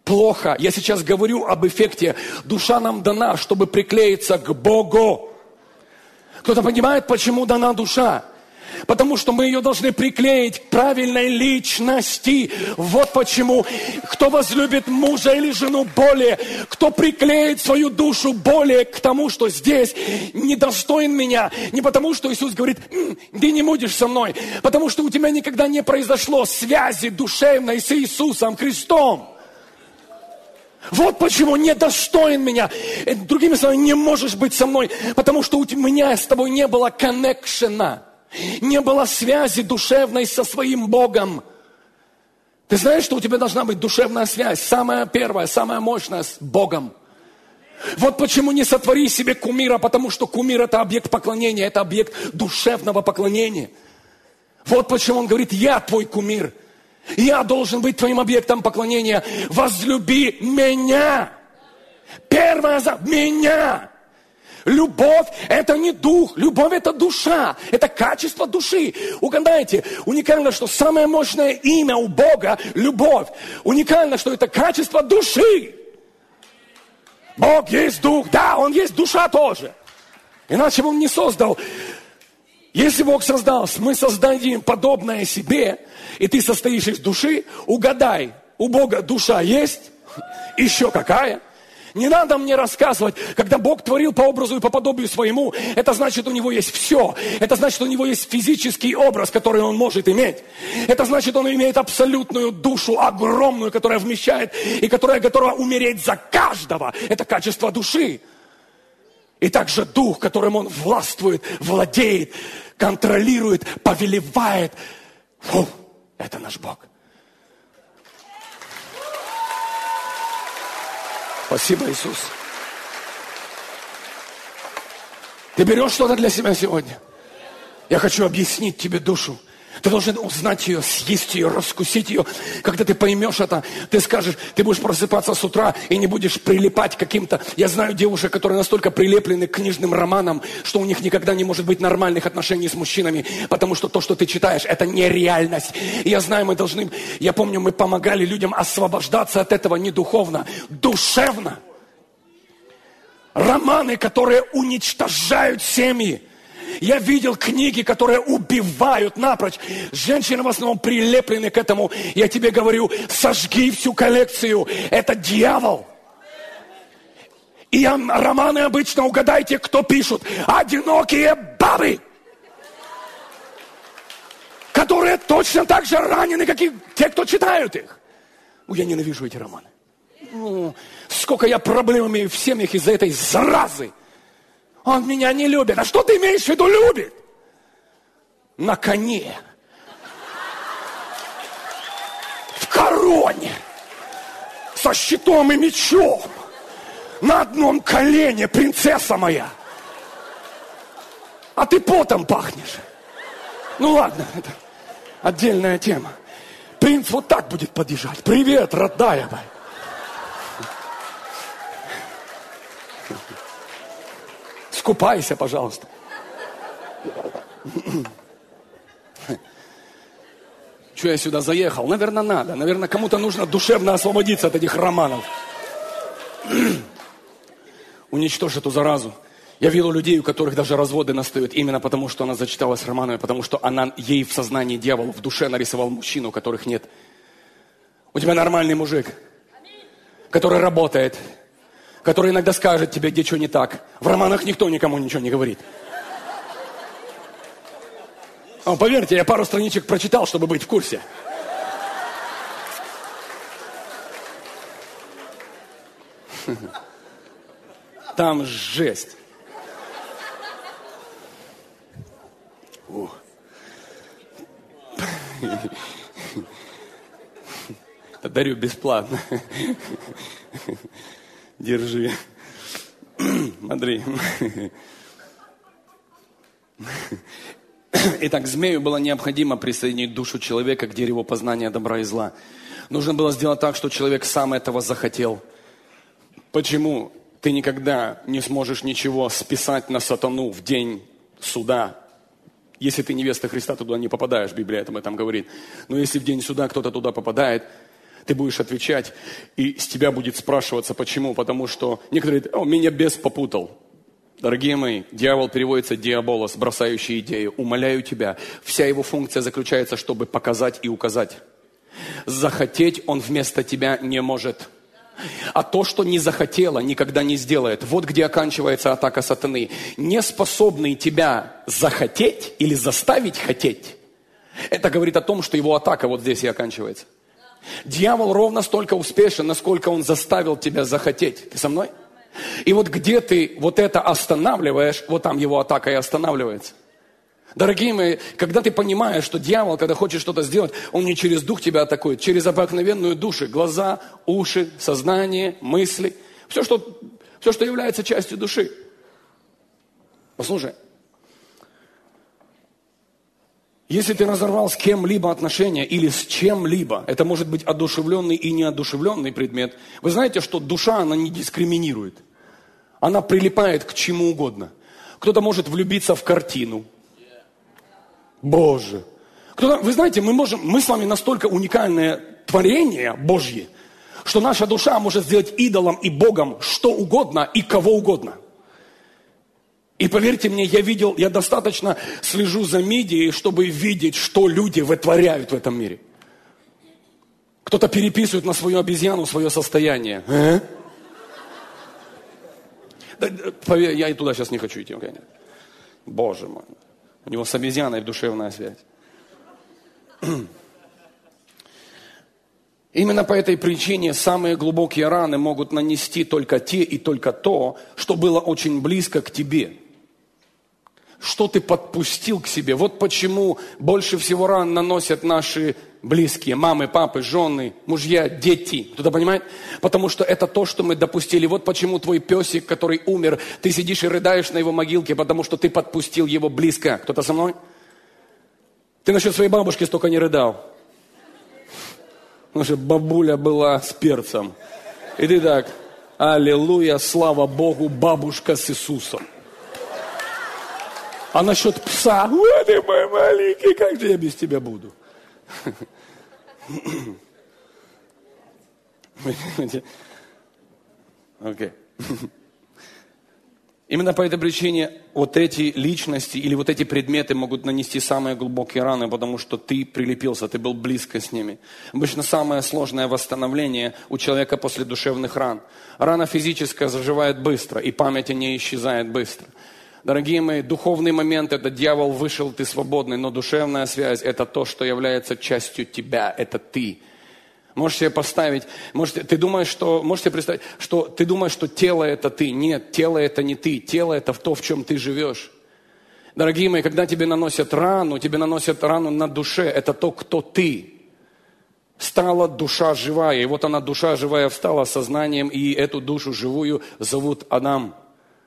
плохо. Я сейчас говорю об эффекте. Душа нам дана, чтобы приклеиться к Богу. Кто-то понимает, почему дана душа? Потому что мы ее должны приклеить к правильной личности. Вот почему. Кто возлюбит мужа или жену более, кто приклеит свою душу более к тому, что здесь недостоин меня. Не потому, что Иисус говорит, м, ты не будешь со мной. Потому что у тебя никогда не произошло связи душевной с Иисусом Христом. Вот почему недостоин меня. Другими словами, не можешь быть со мной, потому что у меня с тобой не было коннекшена. Не было связи душевной со своим Богом. Ты знаешь, что у тебя должна быть душевная связь, самая первая, самая мощная с Богом. Вот почему не сотвори себе кумира, потому что кумир это объект поклонения, это объект душевного поклонения. Вот почему он говорит, я твой кумир. Я должен быть твоим объектом поклонения. Возлюби меня. Первое за меня. Любовь – это не дух, любовь – это душа, это качество души. Угадайте, уникально, что самое мощное имя у Бога – любовь. Уникально, что это качество души. Бог есть дух, да, Он есть душа тоже. Иначе бы Он не создал. Если Бог создал, мы создадим подобное себе, и ты состоишь из души, угадай, у Бога душа есть? Еще какая? Не надо мне рассказывать, когда Бог творил по образу и по подобию своему, это значит, у Него есть все. Это значит, у Него есть физический образ, который Он может иметь. Это значит, Он имеет абсолютную душу, огромную, которая вмещает и которая готова умереть за каждого. Это качество души. И также дух, которым Он властвует, владеет, контролирует, повелевает. Фу, это наш Бог. Спасибо, Иисус. Ты берешь что-то для себя сегодня? Я хочу объяснить тебе душу. Ты должен узнать ее, съесть ее, раскусить ее. Когда ты поймешь это, ты скажешь, ты будешь просыпаться с утра и не будешь прилипать к каким-то... Я знаю девушек, которые настолько прилеплены к книжным романам, что у них никогда не может быть нормальных отношений с мужчинами, потому что то, что ты читаешь, это не реальность. И я знаю, мы должны... Я помню, мы помогали людям освобождаться от этого не духовно, душевно. Романы, которые уничтожают семьи. Я видел книги, которые убивают напрочь. Женщины в основном прилеплены к этому. Я тебе говорю, сожги всю коллекцию. Это дьявол. И романы обычно, угадайте, кто пишут? Одинокие бабы. Которые точно так же ранены, как и те, кто читают их. Ну, я ненавижу эти романы. Ну, сколько я проблем имею в семьях из-за этой заразы. Он меня не любит. А что ты имеешь в виду любит? На коне. В короне. Со щитом и мечом. На одном колене, принцесса моя. А ты потом пахнешь. Ну ладно, это отдельная тема. Принц вот так будет подъезжать. Привет, родная моя. Купайся, пожалуйста. Что я сюда заехал? Наверное, надо. Наверное, кому-то нужно душевно освободиться от этих романов. Уничтожь эту заразу. Я видел людей, у которых даже разводы настают именно потому, что она зачиталась романами, потому что она, ей в сознании дьявол, в душе нарисовал мужчину, у которых нет. У тебя нормальный мужик, который работает, который иногда скажет тебе, где что не так. В романах никто никому ничего не говорит. О, поверьте, я пару страничек прочитал, чтобы быть в курсе. Там жесть. О. Это дарю бесплатно. Держи. Смотри. Итак, змею было необходимо присоединить душу человека к дереву познания добра и зла. Нужно было сделать так, что человек сам этого захотел. Почему ты никогда не сможешь ничего списать на сатану в день суда? Если ты невеста Христа, ты туда не попадаешь, Библия об этом говорит. Но если в день суда кто-то туда попадает, Ты будешь отвечать, и с тебя будет спрашиваться, почему. Потому что некоторые говорят, о, меня бес попутал. Дорогие мои, дьявол переводится диаболос, бросающий идею. Умоляю тебя, вся его функция заключается, чтобы показать и указать. Захотеть он вместо тебя не может. А то, что не захотела, никогда не сделает. Вот где оканчивается атака сатаны. Неспособный тебя захотеть или заставить хотеть, это говорит о том, что его атака вот здесь и оканчивается. Дьявол ровно столько успешен, насколько он заставил тебя захотеть. Ты со мной? И вот где ты вот это останавливаешь, вот там его атака и останавливается. Дорогие мои, когда ты понимаешь, что дьявол, когда хочет что-то сделать, он не через дух тебя атакует, через обыкновенную душу, глаза, уши, сознание, мысли, все, что, все, что является частью души. Послушай, если ты разорвал с кем-либо отношения или с чем-либо, это может быть одушевленный и неодушевленный предмет. Вы знаете, что душа, она не дискриминирует. Она прилипает к чему угодно. Кто-то может влюбиться в картину. Боже. Кто-то, вы знаете, мы, можем, мы с вами настолько уникальное творение Божье, что наша душа может сделать идолом и Богом что угодно и кого угодно. И поверьте мне, я видел, я достаточно слежу за медией, чтобы видеть, что люди вытворяют в этом мире. Кто-то переписывает на свою обезьяну свое состояние. А? Да, поверь, я и туда сейчас не хочу идти. Okay? Боже мой. У него с обезьяной душевная связь. Именно по этой причине самые глубокие раны могут нанести только те и только то, что было очень близко к тебе. Что ты подпустил к себе. Вот почему больше всего ран наносят наши близкие. Мамы, папы, жены, мужья, дети. Кто-то понимает? Потому что это то, что мы допустили. Вот почему твой песик, который умер, ты сидишь и рыдаешь на его могилке, потому что ты подпустил его близко. Кто-то со мной? Ты насчет своей бабушки столько не рыдал. Потому что бабуля была с перцем. И ты так, аллилуйя, слава Богу, бабушка с Иисусом. А насчет пса, ой, ты мой маленький, как же я без тебя буду? Окей. Именно по этой причине вот эти личности или вот эти предметы могут нанести самые глубокие раны, потому что ты прилепился, ты был близко с ними. Обычно самое сложное восстановление у человека после душевных ран. Рана физическая заживает быстро, и память о ней исчезает быстро. Дорогие мои, духовный момент – это дьявол вышел, ты свободный, но душевная связь – это то, что является частью тебя, это ты. Можешь себе поставить, можете, ты думаешь, что, можешь себе представить, что ты думаешь, что тело – это ты. Нет, тело – это не ты, тело – это то, в чем ты живешь. Дорогие мои, когда тебе наносят рану, тебе наносят рану на душе, это то, кто ты. Стала душа живая, и вот она, душа живая, встала сознанием, и эту душу живую зовут Адам.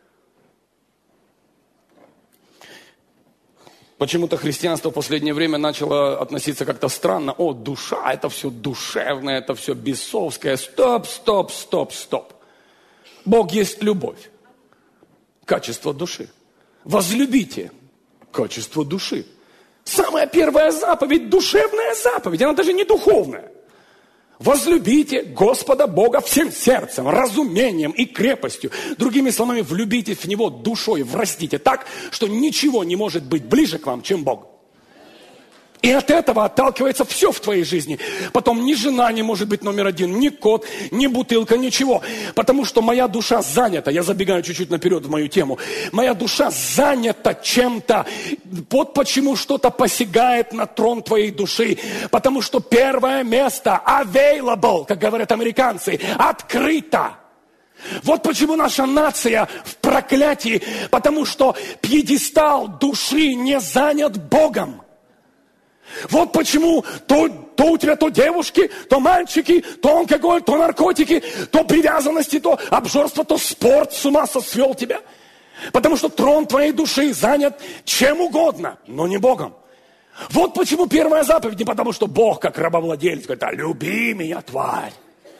Почему-то христианство в последнее время начало относиться как-то странно. О, душа, это все душевное, это все бесовское. Стоп, стоп, стоп, стоп. Бог есть любовь. Качество души. Возлюбите. Качество души. Самая первая заповедь, душевная заповедь, она даже не духовная. Возлюбите Господа Бога всем сердцем, разумением и крепостью. Другими словами, влюбитесь в Него душой, врастите так, что ничего не может быть ближе к вам, чем Бог. И от этого отталкивается все в твоей жизни. Потом ни жена не может быть номер один, ни кот, ни бутылка, ничего. Потому что моя душа занята. Я забегаю чуть-чуть наперед в мою тему. Моя душа занята чем-то. Вот почему что-то посягает на трон твоей души. Потому что первое место available, как говорят американцы, открыто. Вот почему наша нация в проклятии. Потому что пьедестал души не занят Богом. Вот почему то, то у тебя то девушки, то мальчики, то алкоголь, то наркотики, то привязанности, то обжорство, то спорт с ума свел тебя. Потому что трон твоей души занят чем угодно, но не Богом. Вот почему первая заповедь, не потому что Бог, как рабовладелец, говорит, а люби меня, тварь.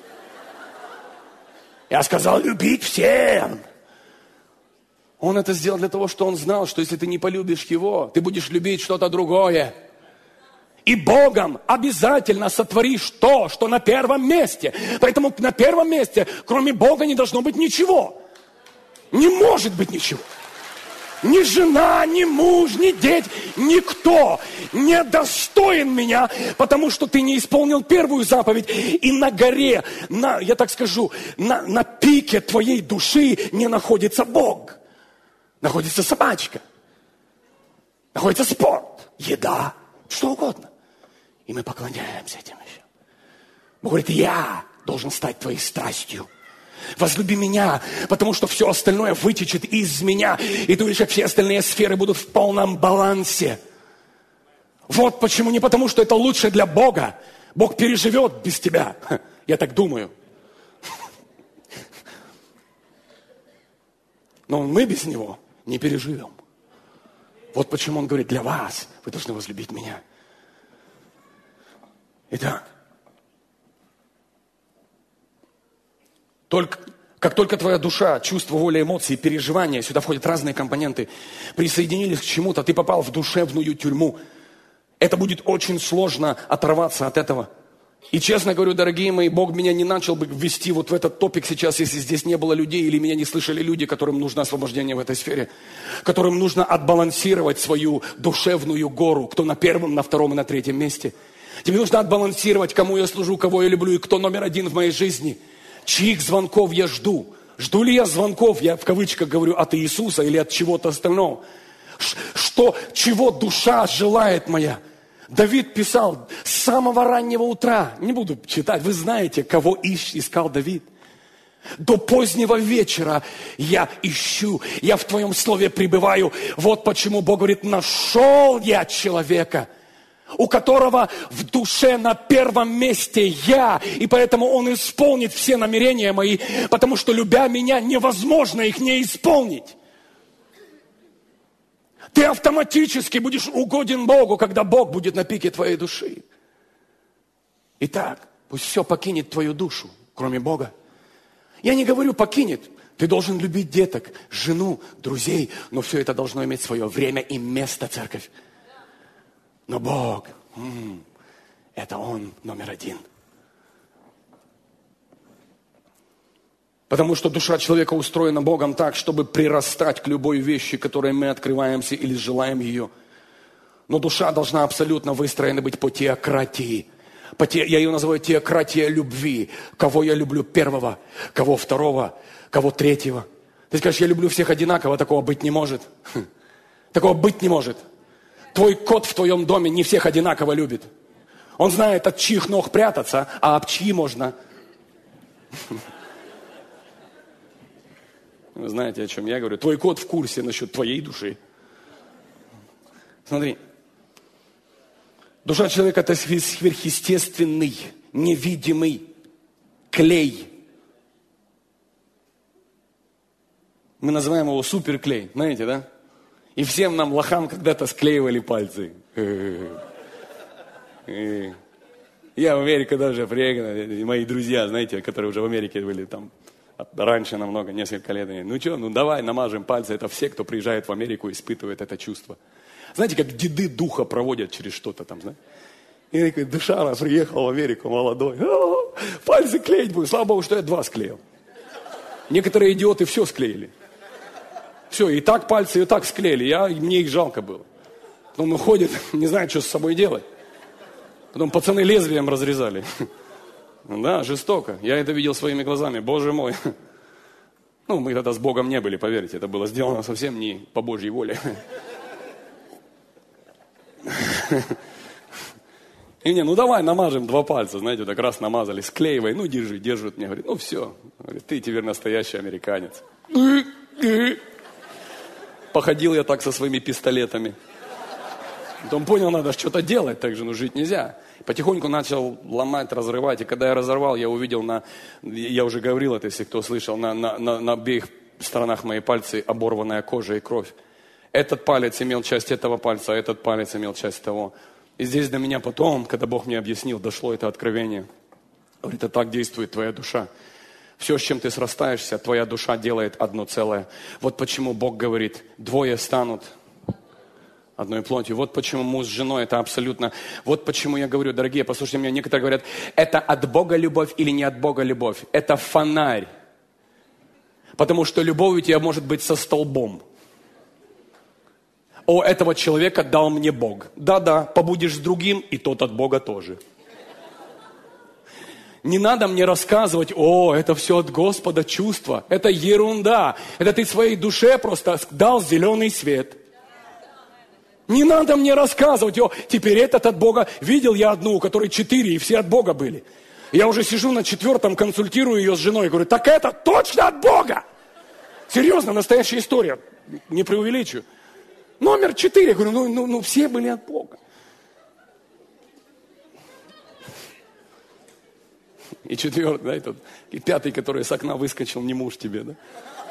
Я сказал, любить всем. Он это сделал для того, что он знал, что если ты не полюбишь его, ты будешь любить что-то другое. И Богом обязательно сотворишь то, что на первом месте. Поэтому на первом месте, кроме Бога, не должно быть ничего. Не может быть ничего. Ни жена, ни муж, ни дети, никто не достоин меня, потому что ты не исполнил первую заповедь. И на горе, на, я так скажу, на, на пике твоей души не находится Бог. Находится собачка. Находится спорт, еда, что угодно. И мы поклоняемся этим вещам. Бог говорит, я должен стать твоей страстью. Возлюби меня, потому что все остальное вытечет из меня. И ты увидишь, как все остальные сферы будут в полном балансе. Вот почему. Не потому, что это лучше для Бога. Бог переживет без тебя. Я так думаю. Но мы без Него не переживем. Вот почему Он говорит, для вас вы должны возлюбить меня. Итак. Только, как только твоя душа, чувство, воля, эмоции, переживания, сюда входят разные компоненты, присоединились к чему-то, ты попал в душевную тюрьму. Это будет очень сложно оторваться от этого. И честно говорю, дорогие мои, Бог меня не начал бы ввести вот в этот топик сейчас, если здесь не было людей, или меня не слышали люди, которым нужно освобождение в этой сфере, которым нужно отбалансировать свою душевную гору, кто на первом, на втором и на третьем месте. Тебе нужно отбалансировать, кому я служу, кого я люблю, и кто номер один в моей жизни. Чьих звонков я жду? Жду ли я звонков, я в кавычках говорю, от Иисуса или от чего-то остального? Что, чего душа желает моя? Давид писал с самого раннего утра, не буду читать, вы знаете, кого ищ, искал Давид. До позднего вечера я ищу, я в Твоем Слове пребываю. Вот почему Бог говорит, нашел я человека, у которого в душе на первом месте я, и поэтому он исполнит все намерения мои, потому что, любя меня, невозможно их не исполнить. Ты автоматически будешь угоден Богу, когда Бог будет на пике твоей души. Итак, пусть все покинет твою душу, кроме Бога. Я не говорю покинет. Ты должен любить деток, жену, друзей, но все это должно иметь свое время и место, церковь. Но Бог, м-м, это Он номер один. Потому что душа человека устроена Богом так, чтобы прирастать к любой вещи, которой мы открываемся или желаем ее. Но душа должна абсолютно выстроена быть по теократии. По те, я ее называю теократия любви. Кого я люблю первого, кого второго, кого третьего. Ты скажешь, я люблю всех одинаково, такого быть не может. Такого быть не может. Твой кот в твоем доме не всех одинаково любит. Он знает, от чьих ног прятаться, а об чьи можно. Вы знаете, о чем я говорю. Твой кот в курсе насчет твоей души. Смотри. Душа человека – это сверхъестественный, невидимый клей. Мы называем его суперклей, знаете, да? И всем нам, лохам, когда-то склеивали пальцы. Я в Америку даже приехал, и мои друзья, знаете, которые уже в Америке были там раньше намного, несколько лет. Ну что, ну давай намажем пальцы. Это все, кто приезжает в Америку, испытывает это чувство. Знаете, как деды духа проводят через что-то там, знаете? И такой, Дышара приехал в Америку, молодой. О, пальцы клеить буду. Слава Богу, что я два склеил. Некоторые идиоты все склеили. Все, и так пальцы, и так склеили. Я, мне их жалко было. Потом уходят, не знают, что с собой делать. Потом пацаны лезвием разрезали. Да, жестоко. Я это видел своими глазами. Боже мой. Ну, мы тогда с Богом не были, поверьте. Это было сделано совсем не по Божьей воле. И мне, ну давай намажем два пальца, знаете, так раз намазали, склеивай, ну держи, держит мне, говорит, ну все, говорит, ты теперь настоящий американец. Походил я так со своими пистолетами. Потом понял, надо что-то делать, так же, ну жить нельзя. Потихоньку начал ломать, разрывать, и когда я разорвал, я увидел на, я уже говорил это, если кто слышал, на, на, на, на обеих сторонах моей пальцы оборванная кожа и кровь. Этот палец имел часть этого пальца, а этот палец имел часть того. И здесь до меня потом, когда Бог мне объяснил, дошло это откровение. Говорит, это так действует твоя душа. Все, с чем ты срастаешься, твоя душа делает одно целое. Вот почему Бог говорит, двое станут Одной плотью. Вот почему муж с женой это абсолютно... Вот почему я говорю, дорогие, послушайте меня, некоторые говорят, это от Бога любовь или не от Бога любовь? Это фонарь. Потому что любовь у тебя может быть со столбом. О, этого человека дал мне Бог. Да-да, побудешь с другим, и тот от Бога тоже. Не надо мне рассказывать, о, это все от Господа чувства. Это ерунда. Это ты своей душе просто дал зеленый свет. Не надо мне рассказывать, о, теперь этот от Бога. Видел я одну, у которой четыре, и все от Бога были. Я уже сижу на четвертом, консультирую ее с женой, и говорю, так это точно от Бога. Серьезно, настоящая история. Не преувеличу. Номер четыре, я говорю, ну, ну, ну все были от Бога. И четвертый, да, и, тот, и пятый, который с окна выскочил, не муж тебе, да?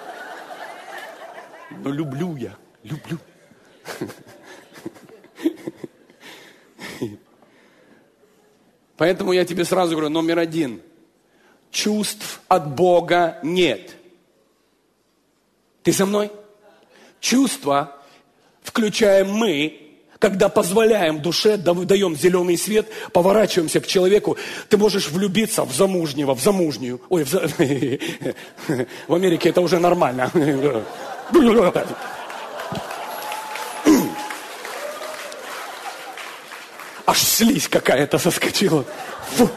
Но люблю я, люблю. Поэтому я тебе сразу говорю, номер один. Чувств от Бога нет. Ты со мной? Чувства включаем мы, когда позволяем душе, даем зеленый свет, поворачиваемся к человеку. Ты можешь влюбиться в замужнего, в замужнюю. Ой, в, за... в Америке это уже нормально. Аж слизь какая-то соскочила. Фу.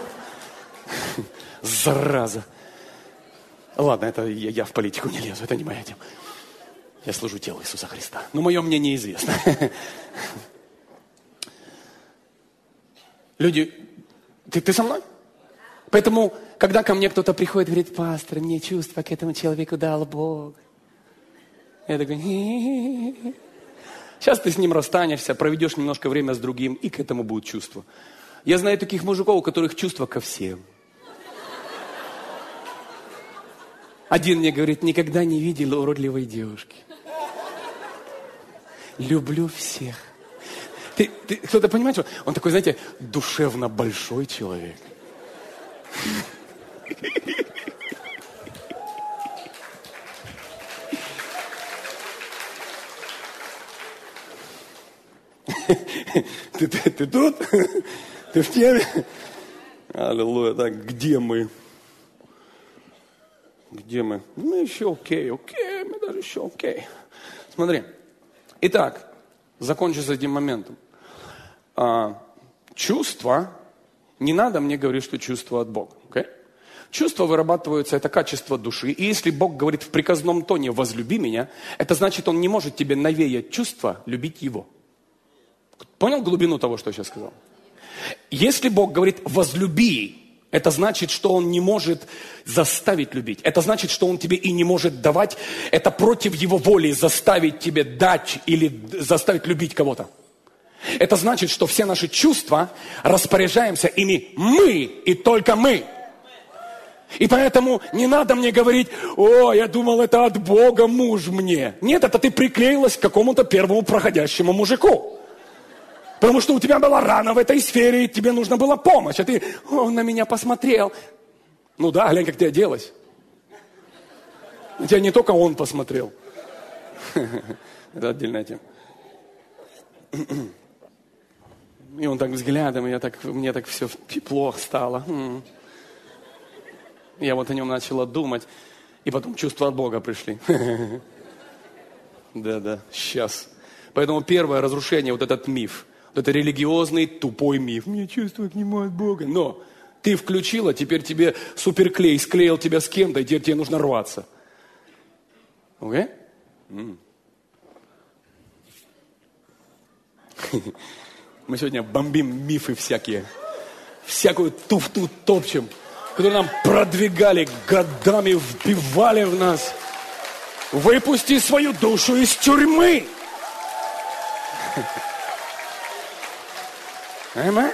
Зараза. Ладно, это я, я в политику не лезу, это не моя тема. Я служу телу Иисуса Христа. Но мое мнение известно. Люди, ты, ты со мной? Поэтому, когда ко мне кто-то приходит и говорит, пастор, мне чувство к этому человеку дал Бог. Я такой, хе-хе-хе. Сейчас ты с ним расстанешься, проведешь немножко время с другим, и к этому будет чувство. Я знаю таких мужиков, у которых чувство ко всем. Один мне говорит, никогда не видел уродливой девушки. Люблю всех. Ты, ты, кто-то понимает, что он такой, знаете, душевно большой человек. Ты, ты, ты тут? Ты в теме? Аллилуйя. Так, где мы? Где мы? Мы еще окей, окей, мы даже еще окей. Смотри. Итак, закончу с этим моментом. А, чувства, не надо мне говорить, что чувства от Бога. Okay? Чувства вырабатываются, это качество души. И если Бог говорит в приказном тоне «возлюби меня», это значит, Он не может тебе навеять чувства любить Его. Понял глубину того, что я сейчас сказал? Если Бог говорит «возлюби», это значит, что Он не может заставить любить. Это значит, что Он тебе и не может давать. Это против Его воли заставить тебе дать или заставить любить кого-то. Это значит, что все наши чувства распоряжаемся ими мы и только мы. И поэтому не надо мне говорить, о, я думал, это от Бога муж мне. Нет, это ты приклеилась к какому-то первому проходящему мужику. Потому что у тебя была рана в этой сфере, и тебе нужна была помощь. А ты, он на меня посмотрел. Ну да, глянь, как ты оделась. На тебя не только он посмотрел. Это отдельная тема. И он так взглядом, и я так, мне так все тепло стало. Я вот о нем начала думать. И потом чувства от Бога пришли. Да-да, сейчас. Поэтому первое разрушение, вот этот миф. Вот это религиозный, тупой миф. Мне чувство к нему от Бога. Но ты включила, теперь тебе суперклей склеил тебя с кем-то, и теперь тебе нужно рваться. Окей? Okay? Mm. Мы сегодня бомбим мифы всякие. Всякую туфту топчем, которую нам продвигали, годами вбивали в нас. Выпусти свою душу из тюрьмы. Аминь.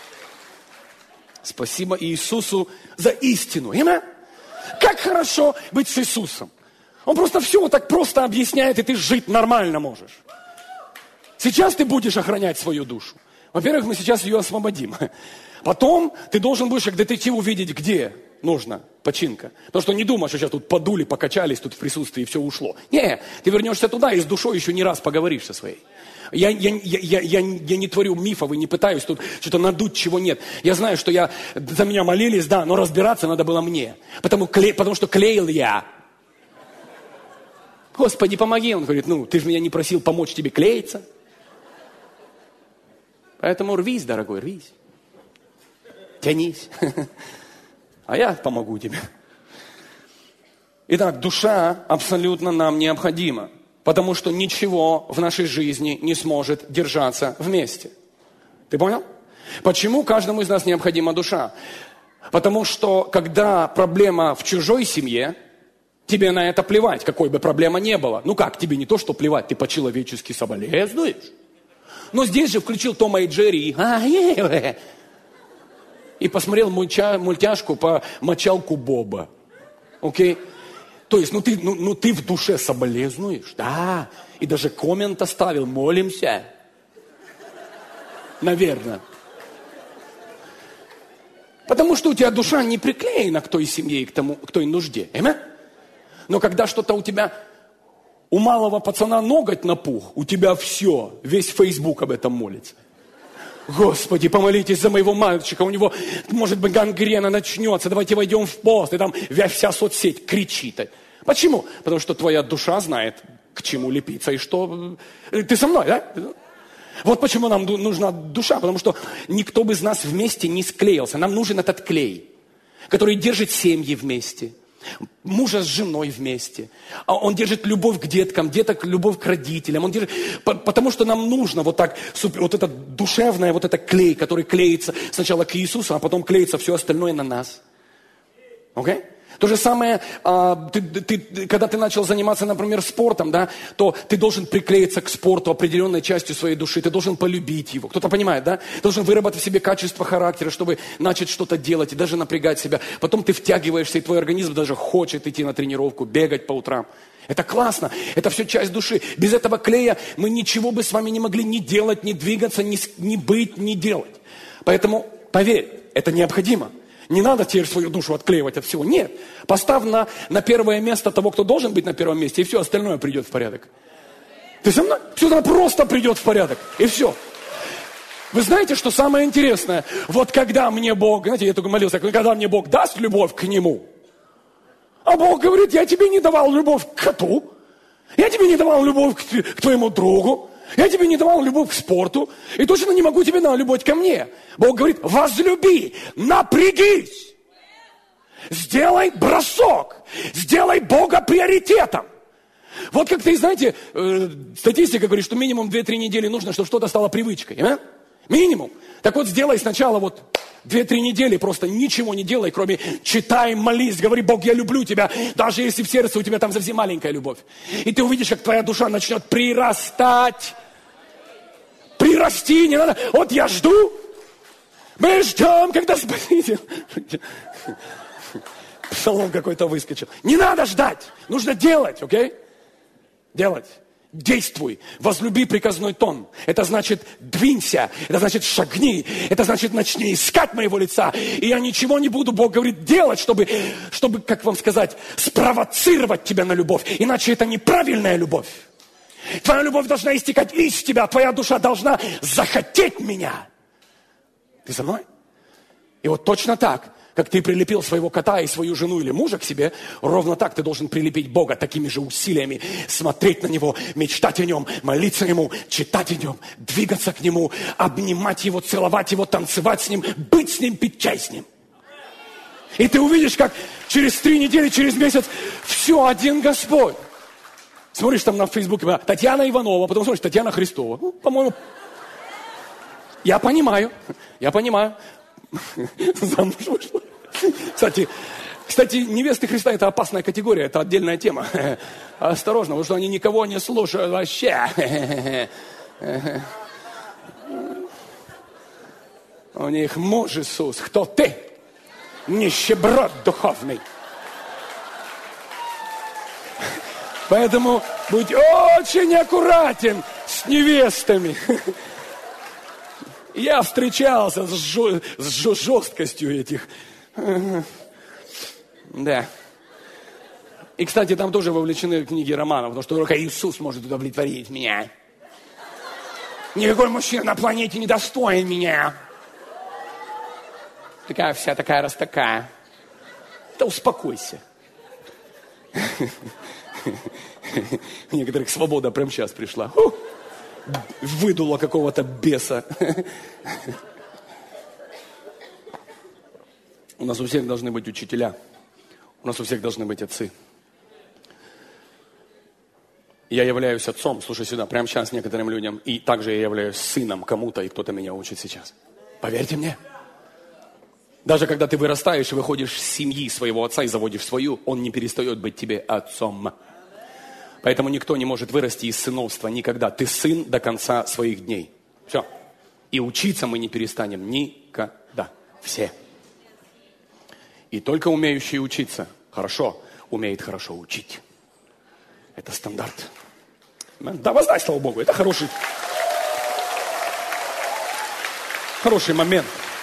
Спасибо Иисусу за истину. Аминь. Как хорошо быть с Иисусом. Он просто все вот так просто объясняет, и ты жить нормально можешь. Сейчас ты будешь охранять свою душу. Во-первых, мы сейчас ее освободим. Потом ты должен будешь как детектив увидеть, где нужно починка. Потому что не думай, что сейчас тут подули, покачались тут в присутствии и все ушло. Не, ты вернешься туда и с душой еще не раз поговоришь со своей. Я, я, я, я, я, я не творю мифов и не пытаюсь тут что-то надуть, чего нет. Я знаю, что я, за меня молились, да, но разбираться надо было мне. Потому, кле, потому что клеил я. Господи, помоги. Он говорит, ну, ты же меня не просил помочь тебе клеиться. Поэтому рвись, дорогой, рвись. Тянись. А я помогу тебе. Итак, душа абсолютно нам необходима. Потому что ничего в нашей жизни не сможет держаться вместе. Ты понял? Почему каждому из нас необходима душа? Потому что, когда проблема в чужой семье, тебе на это плевать, какой бы проблема ни была. Ну как, тебе не то, что плевать, ты по-человечески соболезнуешь. Но здесь же включил Тома и Джерри и, и посмотрел мультя, мультяшку по мочалку Боба. Окей? То есть, ну ты, ну, ну ты в душе соболезнуешь, да, и даже коммент оставил, молимся. Наверное. Потому что у тебя душа не приклеена к той семье и к, тому, к той нужде. Эме? Но когда что-то у тебя, у малого пацана ноготь напух, у тебя все, весь Facebook об этом молится. Господи, помолитесь за моего мальчика, у него, может быть, гангрена начнется, давайте войдем в пост, и там вся соцсеть кричит. Почему? Потому что твоя душа знает, к чему лепиться, и что... Ты со мной, да? Вот почему нам нужна душа, потому что никто бы из нас вместе не склеился. Нам нужен этот клей, который держит семьи вместе, мужа с женой вместе. Он держит любовь к деткам, деток любовь к родителям. Он держит, потому что нам нужно вот так, вот это душевное, вот это клей, который клеится сначала к Иисусу, а потом клеится все остальное на нас. Окей? Okay? То же самое, а, ты, ты, когда ты начал заниматься, например, спортом, да, то ты должен приклеиться к спорту определенной частью своей души, ты должен полюбить его. Кто-то понимает, да? Ты должен выработать в себе качество характера, чтобы начать что-то делать и даже напрягать себя. Потом ты втягиваешься, и твой организм даже хочет идти на тренировку, бегать по утрам. Это классно, это все часть души. Без этого клея мы ничего бы с вами не могли ни делать, ни двигаться, ни, ни быть, ни делать. Поэтому, поверь, это необходимо. Не надо теперь свою душу отклеивать от всего. Нет. Поставь на, на первое место того, кто должен быть на первом месте, и все остальное придет в порядок. Ты со мной? Все это просто придет в порядок. И все. Вы знаете, что самое интересное? Вот когда мне Бог, знаете, я только молился, когда мне Бог даст любовь к Нему, а Бог говорит, я тебе не давал любовь к коту, я тебе не давал любовь к, к твоему другу, я тебе не давал любовь к спорту, и точно не могу тебе дать любовь ко мне. Бог говорит, возлюби, напрягись, сделай бросок, сделай Бога приоритетом. Вот как ты, знаете, э, статистика говорит, что минимум две-три недели нужно, чтобы что-то стало привычкой. А? Минимум. Так вот, сделай сначала вот две-три недели, просто ничего не делай, кроме читай, молись, говори, Бог, я люблю тебя, даже если в сердце у тебя там совсем маленькая любовь. И ты увидишь, как твоя душа начнет прирастать. Прирасти, не надо. Вот я жду, мы ждем, когда Спаситель. Псалом какой-то выскочил. Не надо ждать, нужно делать, окей? Делать. Действуй, возлюби приказной тон. Это значит двинься, это значит шагни, это значит начни искать моего лица. И я ничего не буду, Бог говорит, делать, чтобы, чтобы, как вам сказать, спровоцировать тебя на любовь. Иначе это неправильная любовь. Твоя любовь должна истекать из тебя, твоя душа должна захотеть меня. Ты со мной? И вот точно так, как ты прилепил своего кота и свою жену или мужа к себе, ровно так ты должен прилепить Бога такими же усилиями, смотреть на Него, мечтать о Нем, молиться Ему, читать о Нем, двигаться к Нему, обнимать Его, целовать Его, танцевать с Ним, быть с Ним, пить чай с Ним. И ты увидишь, как через три недели, через месяц все один Господь. Смотришь там на Фейсбуке, Татьяна Иванова, потом смотришь, Татьяна Христова. Ну, по-моему, я понимаю, я понимаю. Замуж вышла. Кстати, кстати, невесты Христа – это опасная категория, это отдельная тема. Осторожно, потому что они никого не слушают вообще. У них муж Иисус. Кто ты? Нищеброд духовный. Поэтому будь очень аккуратен с невестами. Я встречался с, жё, с жё, жесткостью этих. Да. И, кстати, там тоже вовлечены книги романов, потому что только Иисус может удовлетворить меня. Никакой мужчина на планете не достоин меня. Такая вся, такая раз такая. Да успокойся. У некоторых свобода прямо сейчас пришла. Фу! Выдула какого-то беса. У нас у всех должны быть учителя. У нас у всех должны быть отцы. Я являюсь отцом, слушай сюда, прямо сейчас некоторым людям. И также я являюсь сыном кому-то, и кто-то меня учит сейчас. Поверьте мне. Даже когда ты вырастаешь и выходишь из семьи своего отца и заводишь свою, он не перестает быть тебе отцом. Поэтому никто не может вырасти из сыновства никогда. Ты сын до конца своих дней. Все. И учиться мы не перестанем никогда. Все. И только умеющий учиться хорошо, умеет хорошо учить. Это стандарт. Да, воздай, слава Богу, это хороший, хороший момент.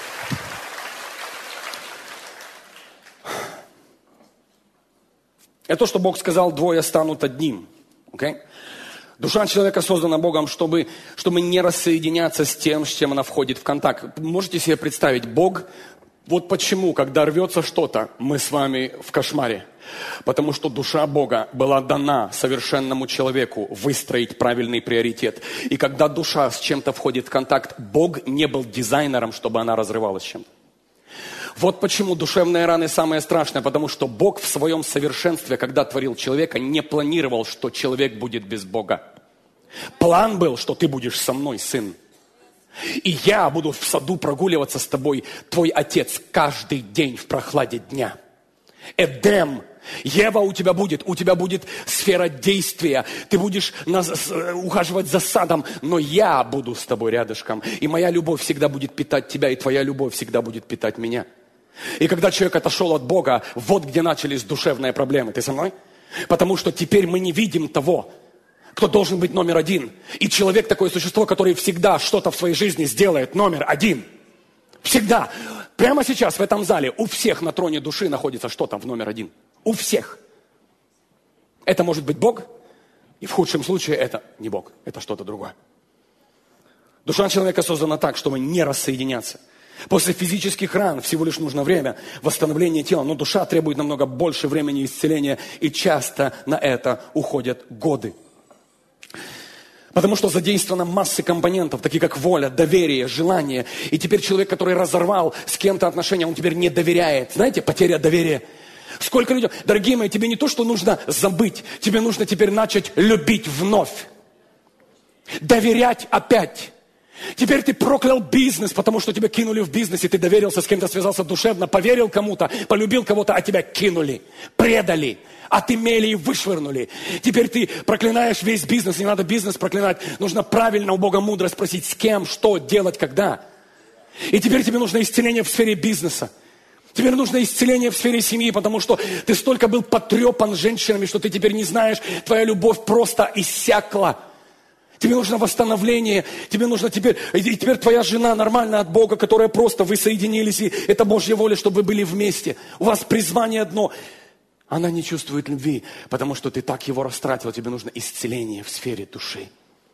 Это то, что Бог сказал, двое станут одним. Okay? Душа человека создана Богом, чтобы, чтобы не рассоединяться с тем, с чем она входит в контакт. Можете себе представить, Бог, вот почему, когда рвется что-то, мы с вами в кошмаре. Потому что душа Бога была дана совершенному человеку выстроить правильный приоритет. И когда душа с чем-то входит в контакт, Бог не был дизайнером, чтобы она разрывалась с чем-то. Вот почему душевные раны самые страшные, потому что Бог в своем совершенстве, когда творил человека, не планировал, что человек будет без Бога. План был, что ты будешь со мной, сын. И я буду в саду прогуливаться с тобой, твой отец, каждый день в прохладе дня. Эдем. Ева у тебя будет, у тебя будет сфера действия, ты будешь нас, ухаживать за садом, но я буду с тобой рядышком, и моя любовь всегда будет питать тебя, и твоя любовь всегда будет питать меня. И когда человек отошел от Бога, вот где начались душевные проблемы. Ты со мной? Потому что теперь мы не видим того, кто должен быть номер один. И человек такое существо, которое всегда что-то в своей жизни сделает номер один. Всегда. Прямо сейчас в этом зале у всех на троне души находится что-то в номер один. У всех. Это может быть Бог, и в худшем случае это не Бог, это что-то другое. Душа человека создана так, чтобы не рассоединяться. После физических ран всего лишь нужно время восстановления тела, но душа требует намного больше времени исцеления, и часто на это уходят годы. Потому что задействована масса компонентов, такие как воля, доверие, желание. И теперь человек, который разорвал с кем-то отношения, он теперь не доверяет. Знаете, потеря доверия. Сколько людей... Дорогие мои, тебе не то, что нужно забыть, тебе нужно теперь начать любить вновь. Доверять опять. Теперь ты проклял бизнес, потому что тебя кинули в бизнесе, ты доверился, с кем-то связался душевно, поверил кому-то, полюбил кого-то, а тебя кинули, предали, отымели и вышвырнули. Теперь ты проклинаешь весь бизнес, не надо бизнес проклинать, нужно правильно у Бога мудрость спросить, с кем, что делать, когда. И теперь тебе нужно исцеление в сфере бизнеса. Теперь нужно исцеление в сфере семьи, потому что ты столько был потрепан женщинами, что ты теперь не знаешь, твоя любовь просто иссякла. Тебе нужно восстановление, тебе нужно теперь, и теперь твоя жена нормальная от Бога, которая просто вы соединились, и это Божья воля, чтобы вы были вместе. У вас призвание одно. Она не чувствует любви, потому что ты так его растратил, тебе нужно исцеление в сфере души.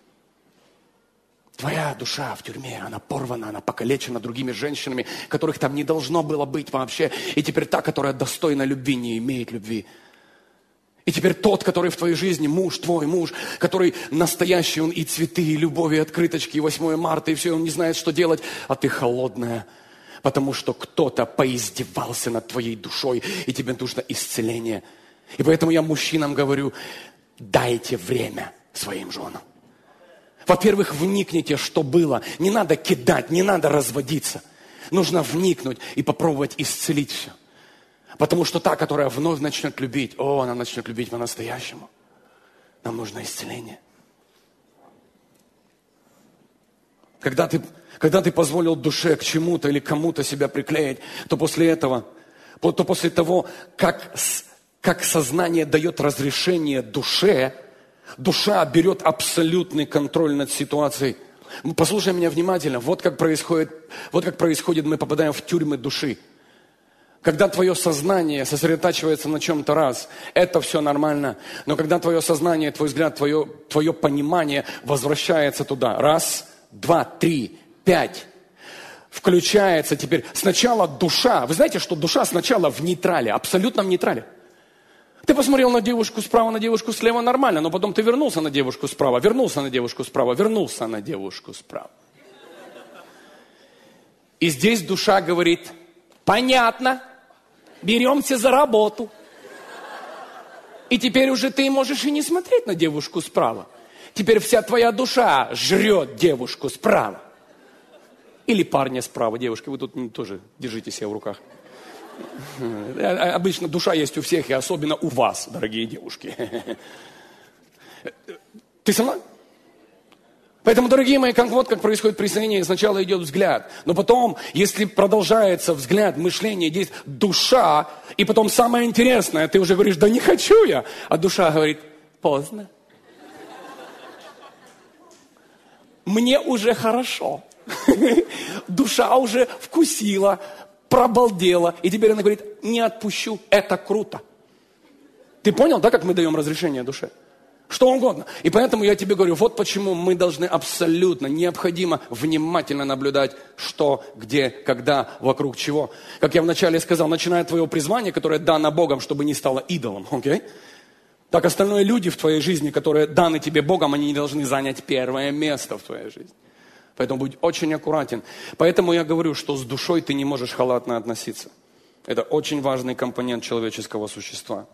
Твоя душа в тюрьме, она порвана, она покалечена другими женщинами, которых там не должно было быть вообще. И теперь та, которая достойна любви, не имеет любви. И теперь тот, который в твоей жизни, муж, твой муж, который настоящий, он и цветы, и любовь, и открыточки, и восьмое марта, и все, он не знает, что делать, а ты холодная. Потому что кто-то поиздевался над твоей душой, и тебе нужно исцеление. И поэтому я мужчинам говорю, дайте время своим женам. Во-первых, вникните, что было. Не надо кидать, не надо разводиться. Нужно вникнуть и попробовать исцелить все. Потому что та, которая вновь начнет любить, о, она начнет любить по-настоящему. Нам нужно исцеление. Когда ты, когда ты позволил душе к чему-то или кому-то себя приклеить, то после этого, то после того, как, как сознание дает разрешение душе, душа берет абсолютный контроль над ситуацией. Послушай меня внимательно. Вот как происходит, вот как происходит, мы попадаем в тюрьмы души. Когда твое сознание сосредотачивается на чем-то раз, это все нормально. Но когда твое сознание, твой взгляд, твое, твое понимание возвращается туда, раз, два, три, пять, включается теперь сначала душа. Вы знаете, что душа сначала в нейтрале, абсолютном нейтрале. Ты посмотрел на девушку справа, на девушку слева, нормально, но потом ты вернулся на девушку справа, вернулся на девушку справа, вернулся на девушку справа. И здесь душа говорит, понятно, беремся за работу. И теперь уже ты можешь и не смотреть на девушку справа. Теперь вся твоя душа жрет девушку справа. Или парня справа, девушки, вы тут тоже держите себя в руках. Обычно душа есть у всех, и особенно у вас, дорогие девушки. Ты со мной? Поэтому, дорогие мои, как, вот как происходит присоединение, сначала идет взгляд, но потом, если продолжается взгляд, мышление, действие, душа, и потом самое интересное, ты уже говоришь, да не хочу я, а душа говорит, поздно. Мне уже хорошо. Душа уже вкусила, пробалдела, и теперь она говорит, не отпущу, это круто. Ты понял, да, как мы даем разрешение душе? Что угодно. И поэтому я тебе говорю, вот почему мы должны абсолютно, необходимо внимательно наблюдать, что, где, когда, вокруг чего. Как я вначале сказал, начиная от твоего призвания, которое дано Богом, чтобы не стало идолом, окей? Okay? Так остальные люди в твоей жизни, которые даны тебе Богом, они не должны занять первое место в твоей жизни. Поэтому будь очень аккуратен. Поэтому я говорю, что с душой ты не можешь халатно относиться. Это очень важный компонент человеческого существа.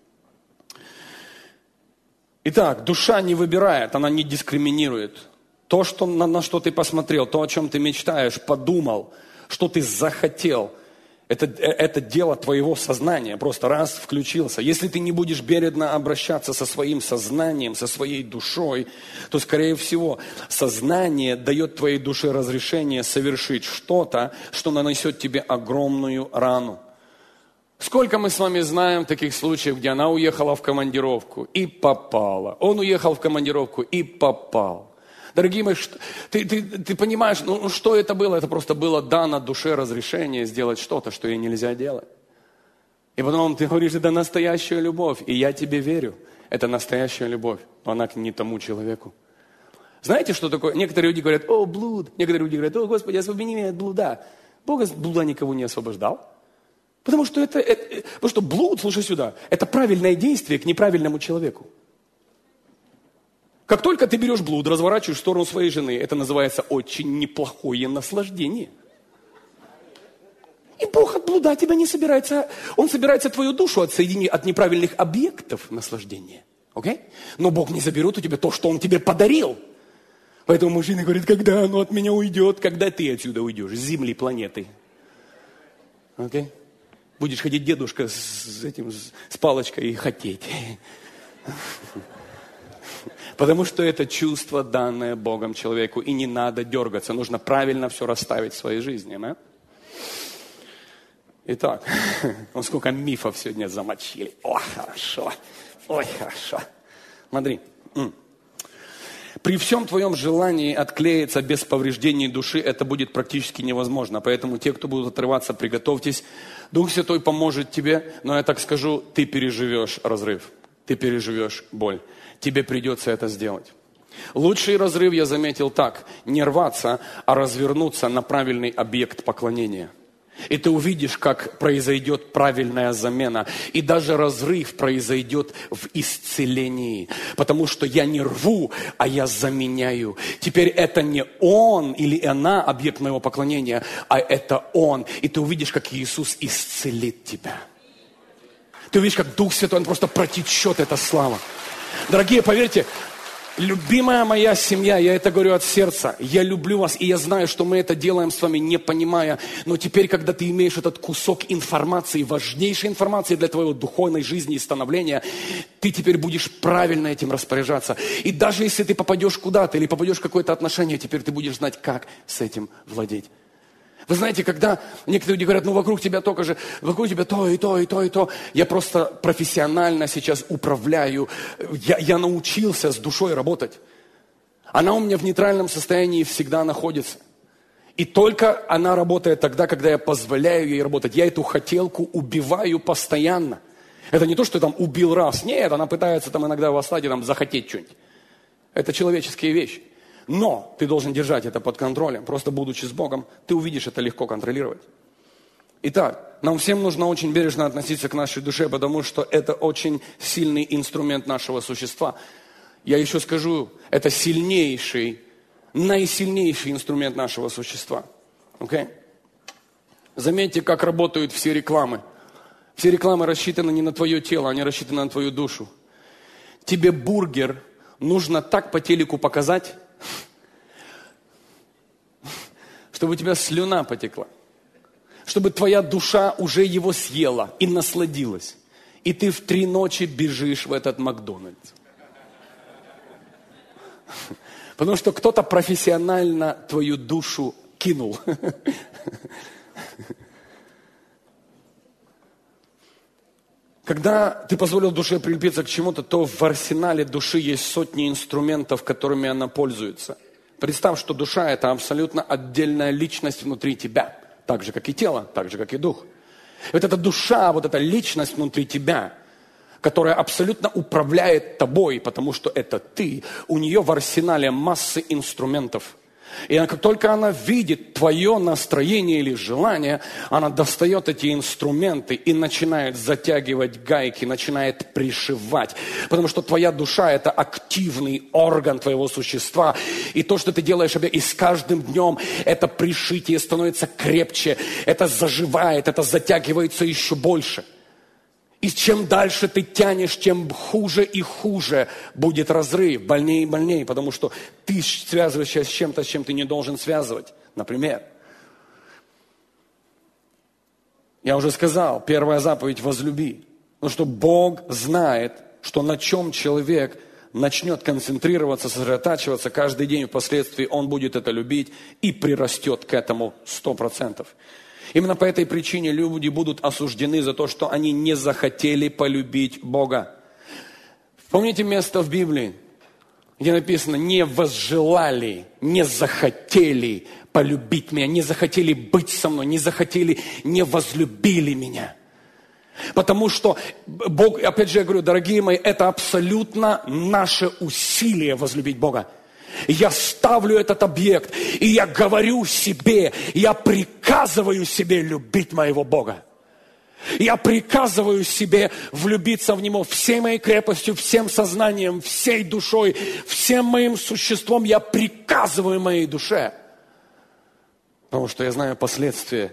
Итак, душа не выбирает, она не дискриминирует. То, что, на, на что ты посмотрел, то, о чем ты мечтаешь, подумал, что ты захотел, это, это дело твоего сознания. Просто раз включился. Если ты не будешь бережно обращаться со своим сознанием, со своей душой, то, скорее всего, сознание дает твоей душе разрешение совершить что-то, что нанесет тебе огромную рану. Сколько мы с вами знаем таких случаев, где она уехала в командировку и попала. Он уехал в командировку и попал. Дорогие мои, ты, ты, ты понимаешь, ну что это было? Это просто было дано душе разрешение сделать что-то, что ей нельзя делать. И потом ты говоришь, это настоящая любовь. И я тебе верю, это настоящая любовь. Но она не тому человеку. Знаете, что такое? Некоторые люди говорят, о, блуд. Некоторые люди говорят, о, Господи, освободи меня от блуда. Бог от блуда никого не освобождал. Потому что это, это, потому что блуд, слушай сюда, это правильное действие к неправильному человеку. Как только ты берешь блуд, разворачиваешь в сторону своей жены, это называется очень неплохое наслаждение. И Бог от блуда тебя не собирается, Он собирается твою душу отсоединить от неправильных объектов наслаждения. Окей? Но Бог не заберет у тебя то, что Он тебе подарил. Поэтому мужчина говорит, когда оно от меня уйдет, когда ты отсюда уйдешь, с земли, планеты. Окей? Будешь ходить, дедушка, с, этим, с палочкой и хотеть. Потому что это чувство, данное Богом человеку. И не надо дергаться. Нужно правильно все расставить в своей жизни. Да? Итак, вот сколько мифов сегодня замочили. О, хорошо. Ой, хорошо. Смотри. При всем твоем желании отклеиться без повреждений души, это будет практически невозможно. Поэтому те, кто будут отрываться, приготовьтесь. Дух Святой поможет тебе, но я так скажу, ты переживешь разрыв, ты переживешь боль. Тебе придется это сделать. Лучший разрыв я заметил так, не рваться, а развернуться на правильный объект поклонения. И ты увидишь, как произойдет правильная замена. И даже разрыв произойдет в исцелении. Потому что я не рву, а я заменяю. Теперь это не он или она объект моего поклонения, а это он. И ты увидишь, как Иисус исцелит тебя. Ты увидишь, как Дух Святой, Он просто протечет, эта слава. Дорогие, поверьте, любимая моя семья, я это говорю от сердца, я люблю вас, и я знаю, что мы это делаем с вами, не понимая, но теперь, когда ты имеешь этот кусок информации, важнейшей информации для твоей духовной жизни и становления, ты теперь будешь правильно этим распоряжаться. И даже если ты попадешь куда-то или попадешь в какое-то отношение, теперь ты будешь знать, как с этим владеть. Вы знаете, когда некоторые люди говорят, ну вокруг тебя только же, вокруг тебя то и то, и то, и то. Я просто профессионально сейчас управляю. Я, я научился с душой работать. Она у меня в нейтральном состоянии всегда находится. И только она работает тогда, когда я позволяю ей работать. Я эту хотелку убиваю постоянно. Это не то, что я там убил раз. Нет, она пытается там иногда восстать и там захотеть что-нибудь. Это человеческие вещи. Но ты должен держать это под контролем. Просто будучи с Богом, ты увидишь это легко контролировать. Итак, нам всем нужно очень бережно относиться к нашей душе, потому что это очень сильный инструмент нашего существа. Я еще скажу, это сильнейший, наисильнейший инструмент нашего существа. Okay? Заметьте, как работают все рекламы. Все рекламы рассчитаны не на твое тело, они рассчитаны на твою душу. Тебе бургер нужно так по телеку показать, чтобы у тебя слюна потекла. Чтобы твоя душа уже его съела и насладилась. И ты в три ночи бежишь в этот Макдональдс. Потому что кто-то профессионально твою душу кинул. Когда ты позволил душе прилепиться к чему-то, то в арсенале души есть сотни инструментов, которыми она пользуется. Представь, что душа – это абсолютно отдельная личность внутри тебя. Так же, как и тело, так же, как и дух. И вот эта душа, вот эта личность внутри тебя, которая абсолютно управляет тобой, потому что это ты, у нее в арсенале массы инструментов. И как только она видит твое настроение или желание, она достает эти инструменты и начинает затягивать гайки, начинает пришивать. Потому что твоя душа – это активный орган твоего существа. И то, что ты делаешь, и с каждым днем это пришитие становится крепче, это заживает, это затягивается еще больше. И чем дальше ты тянешь, тем хуже и хуже будет разрыв, больнее и больнее, потому что ты связываешься с чем-то, с чем ты не должен связывать. Например, я уже сказал, первая заповедь – возлюби. Потому что Бог знает, что на чем человек начнет концентрироваться, сосредотачиваться каждый день, впоследствии он будет это любить и прирастет к этому сто процентов. Именно по этой причине люди будут осуждены за то, что они не захотели полюбить Бога. Помните место в Библии, где написано, не возжелали, не захотели полюбить меня, не захотели быть со мной, не захотели, не возлюбили меня. Потому что Бог, опять же я говорю, дорогие мои, это абсолютно наше усилие возлюбить Бога. Я ставлю этот объект, и я говорю себе, я приказываю себе любить моего Бога. Я приказываю себе влюбиться в Него всей моей крепостью, всем сознанием, всей душой, всем моим существом. Я приказываю моей душе. Потому что я знаю последствия,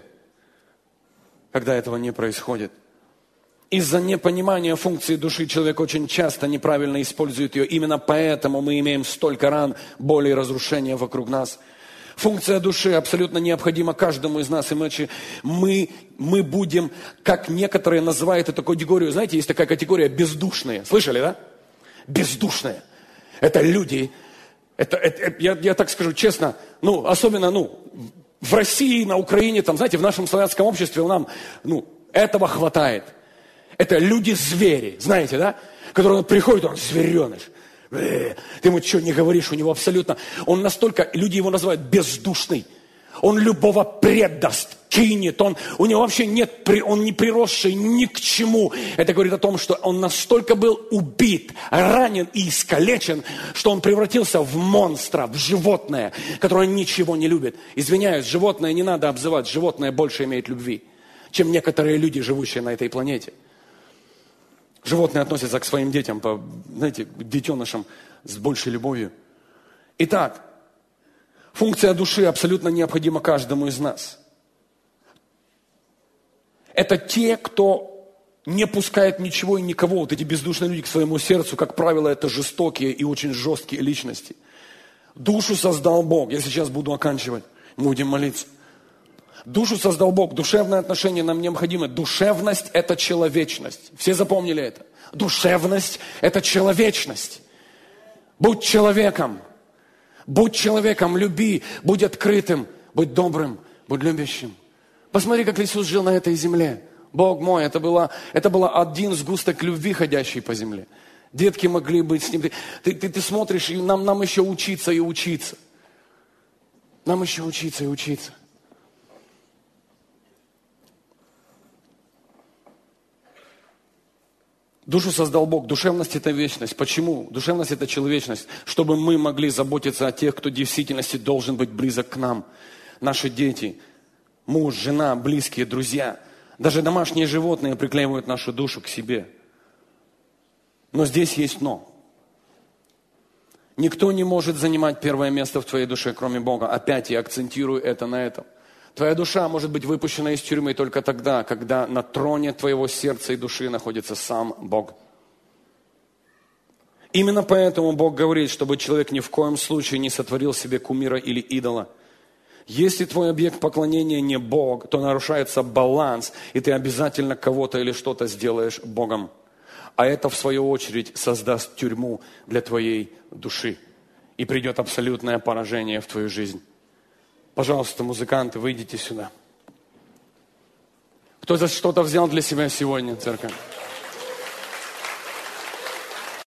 когда этого не происходит. Из-за непонимания функции души человек очень часто неправильно использует ее. Именно поэтому мы имеем столько ран, боли и разрушения вокруг нас. Функция души абсолютно необходима каждому из нас, иначе мы, мы будем, как некоторые называют эту категорию, знаете, есть такая категория бездушные. Слышали, да? Бездушные. Это люди, это, это, я, я так скажу честно, ну, особенно, ну, в России, на Украине, там, знаете, в нашем славянском обществе нам, ну, этого хватает. Это люди-звери, знаете, да? Которые приходят, он звереныш. Ты ему что не говоришь, у него абсолютно... Он настолько, люди его называют бездушный. Он любого предаст, кинет. Он, у него вообще нет, он не приросший ни к чему. Это говорит о том, что он настолько был убит, ранен и искалечен, что он превратился в монстра, в животное, которое ничего не любит. Извиняюсь, животное не надо обзывать. Животное больше имеет любви, чем некоторые люди, живущие на этой планете. Животные относятся к своим детям, по, знаете, к детенышам с большей любовью. Итак, функция души абсолютно необходима каждому из нас. Это те, кто не пускает ничего и никого. Вот эти бездушные люди к своему сердцу, как правило, это жестокие и очень жесткие личности. Душу создал Бог. Я сейчас буду оканчивать. Мы будем молиться. Душу создал Бог. Душевные отношения нам необходимы. Душевность – это человечность. Все запомнили это? Душевность – это человечность. Будь человеком. Будь человеком, люби, будь открытым, будь добрым, будь любящим. Посмотри, как Иисус жил на этой земле. Бог мой, это было, это было один сгусток любви, ходящий по земле. Детки могли быть с ним. Ты, ты, ты смотришь, и нам, нам еще учиться и учиться. Нам еще учиться и учиться. Душу создал Бог. Душевность – это вечность. Почему? Душевность – это человечность. Чтобы мы могли заботиться о тех, кто в действительности должен быть близок к нам. Наши дети, муж, жена, близкие, друзья. Даже домашние животные приклеивают нашу душу к себе. Но здесь есть но. Никто не может занимать первое место в твоей душе, кроме Бога. Опять я акцентирую это на этом. Твоя душа может быть выпущена из тюрьмы только тогда, когда на троне твоего сердца и души находится сам Бог. Именно поэтому Бог говорит, чтобы человек ни в коем случае не сотворил себе кумира или идола. Если твой объект поклонения не Бог, то нарушается баланс, и ты обязательно кого-то или что-то сделаешь Богом. А это, в свою очередь, создаст тюрьму для твоей души. И придет абсолютное поражение в твою жизнь. Пожалуйста, музыканты, выйдите сюда. Кто за что-то взял для себя сегодня, церковь?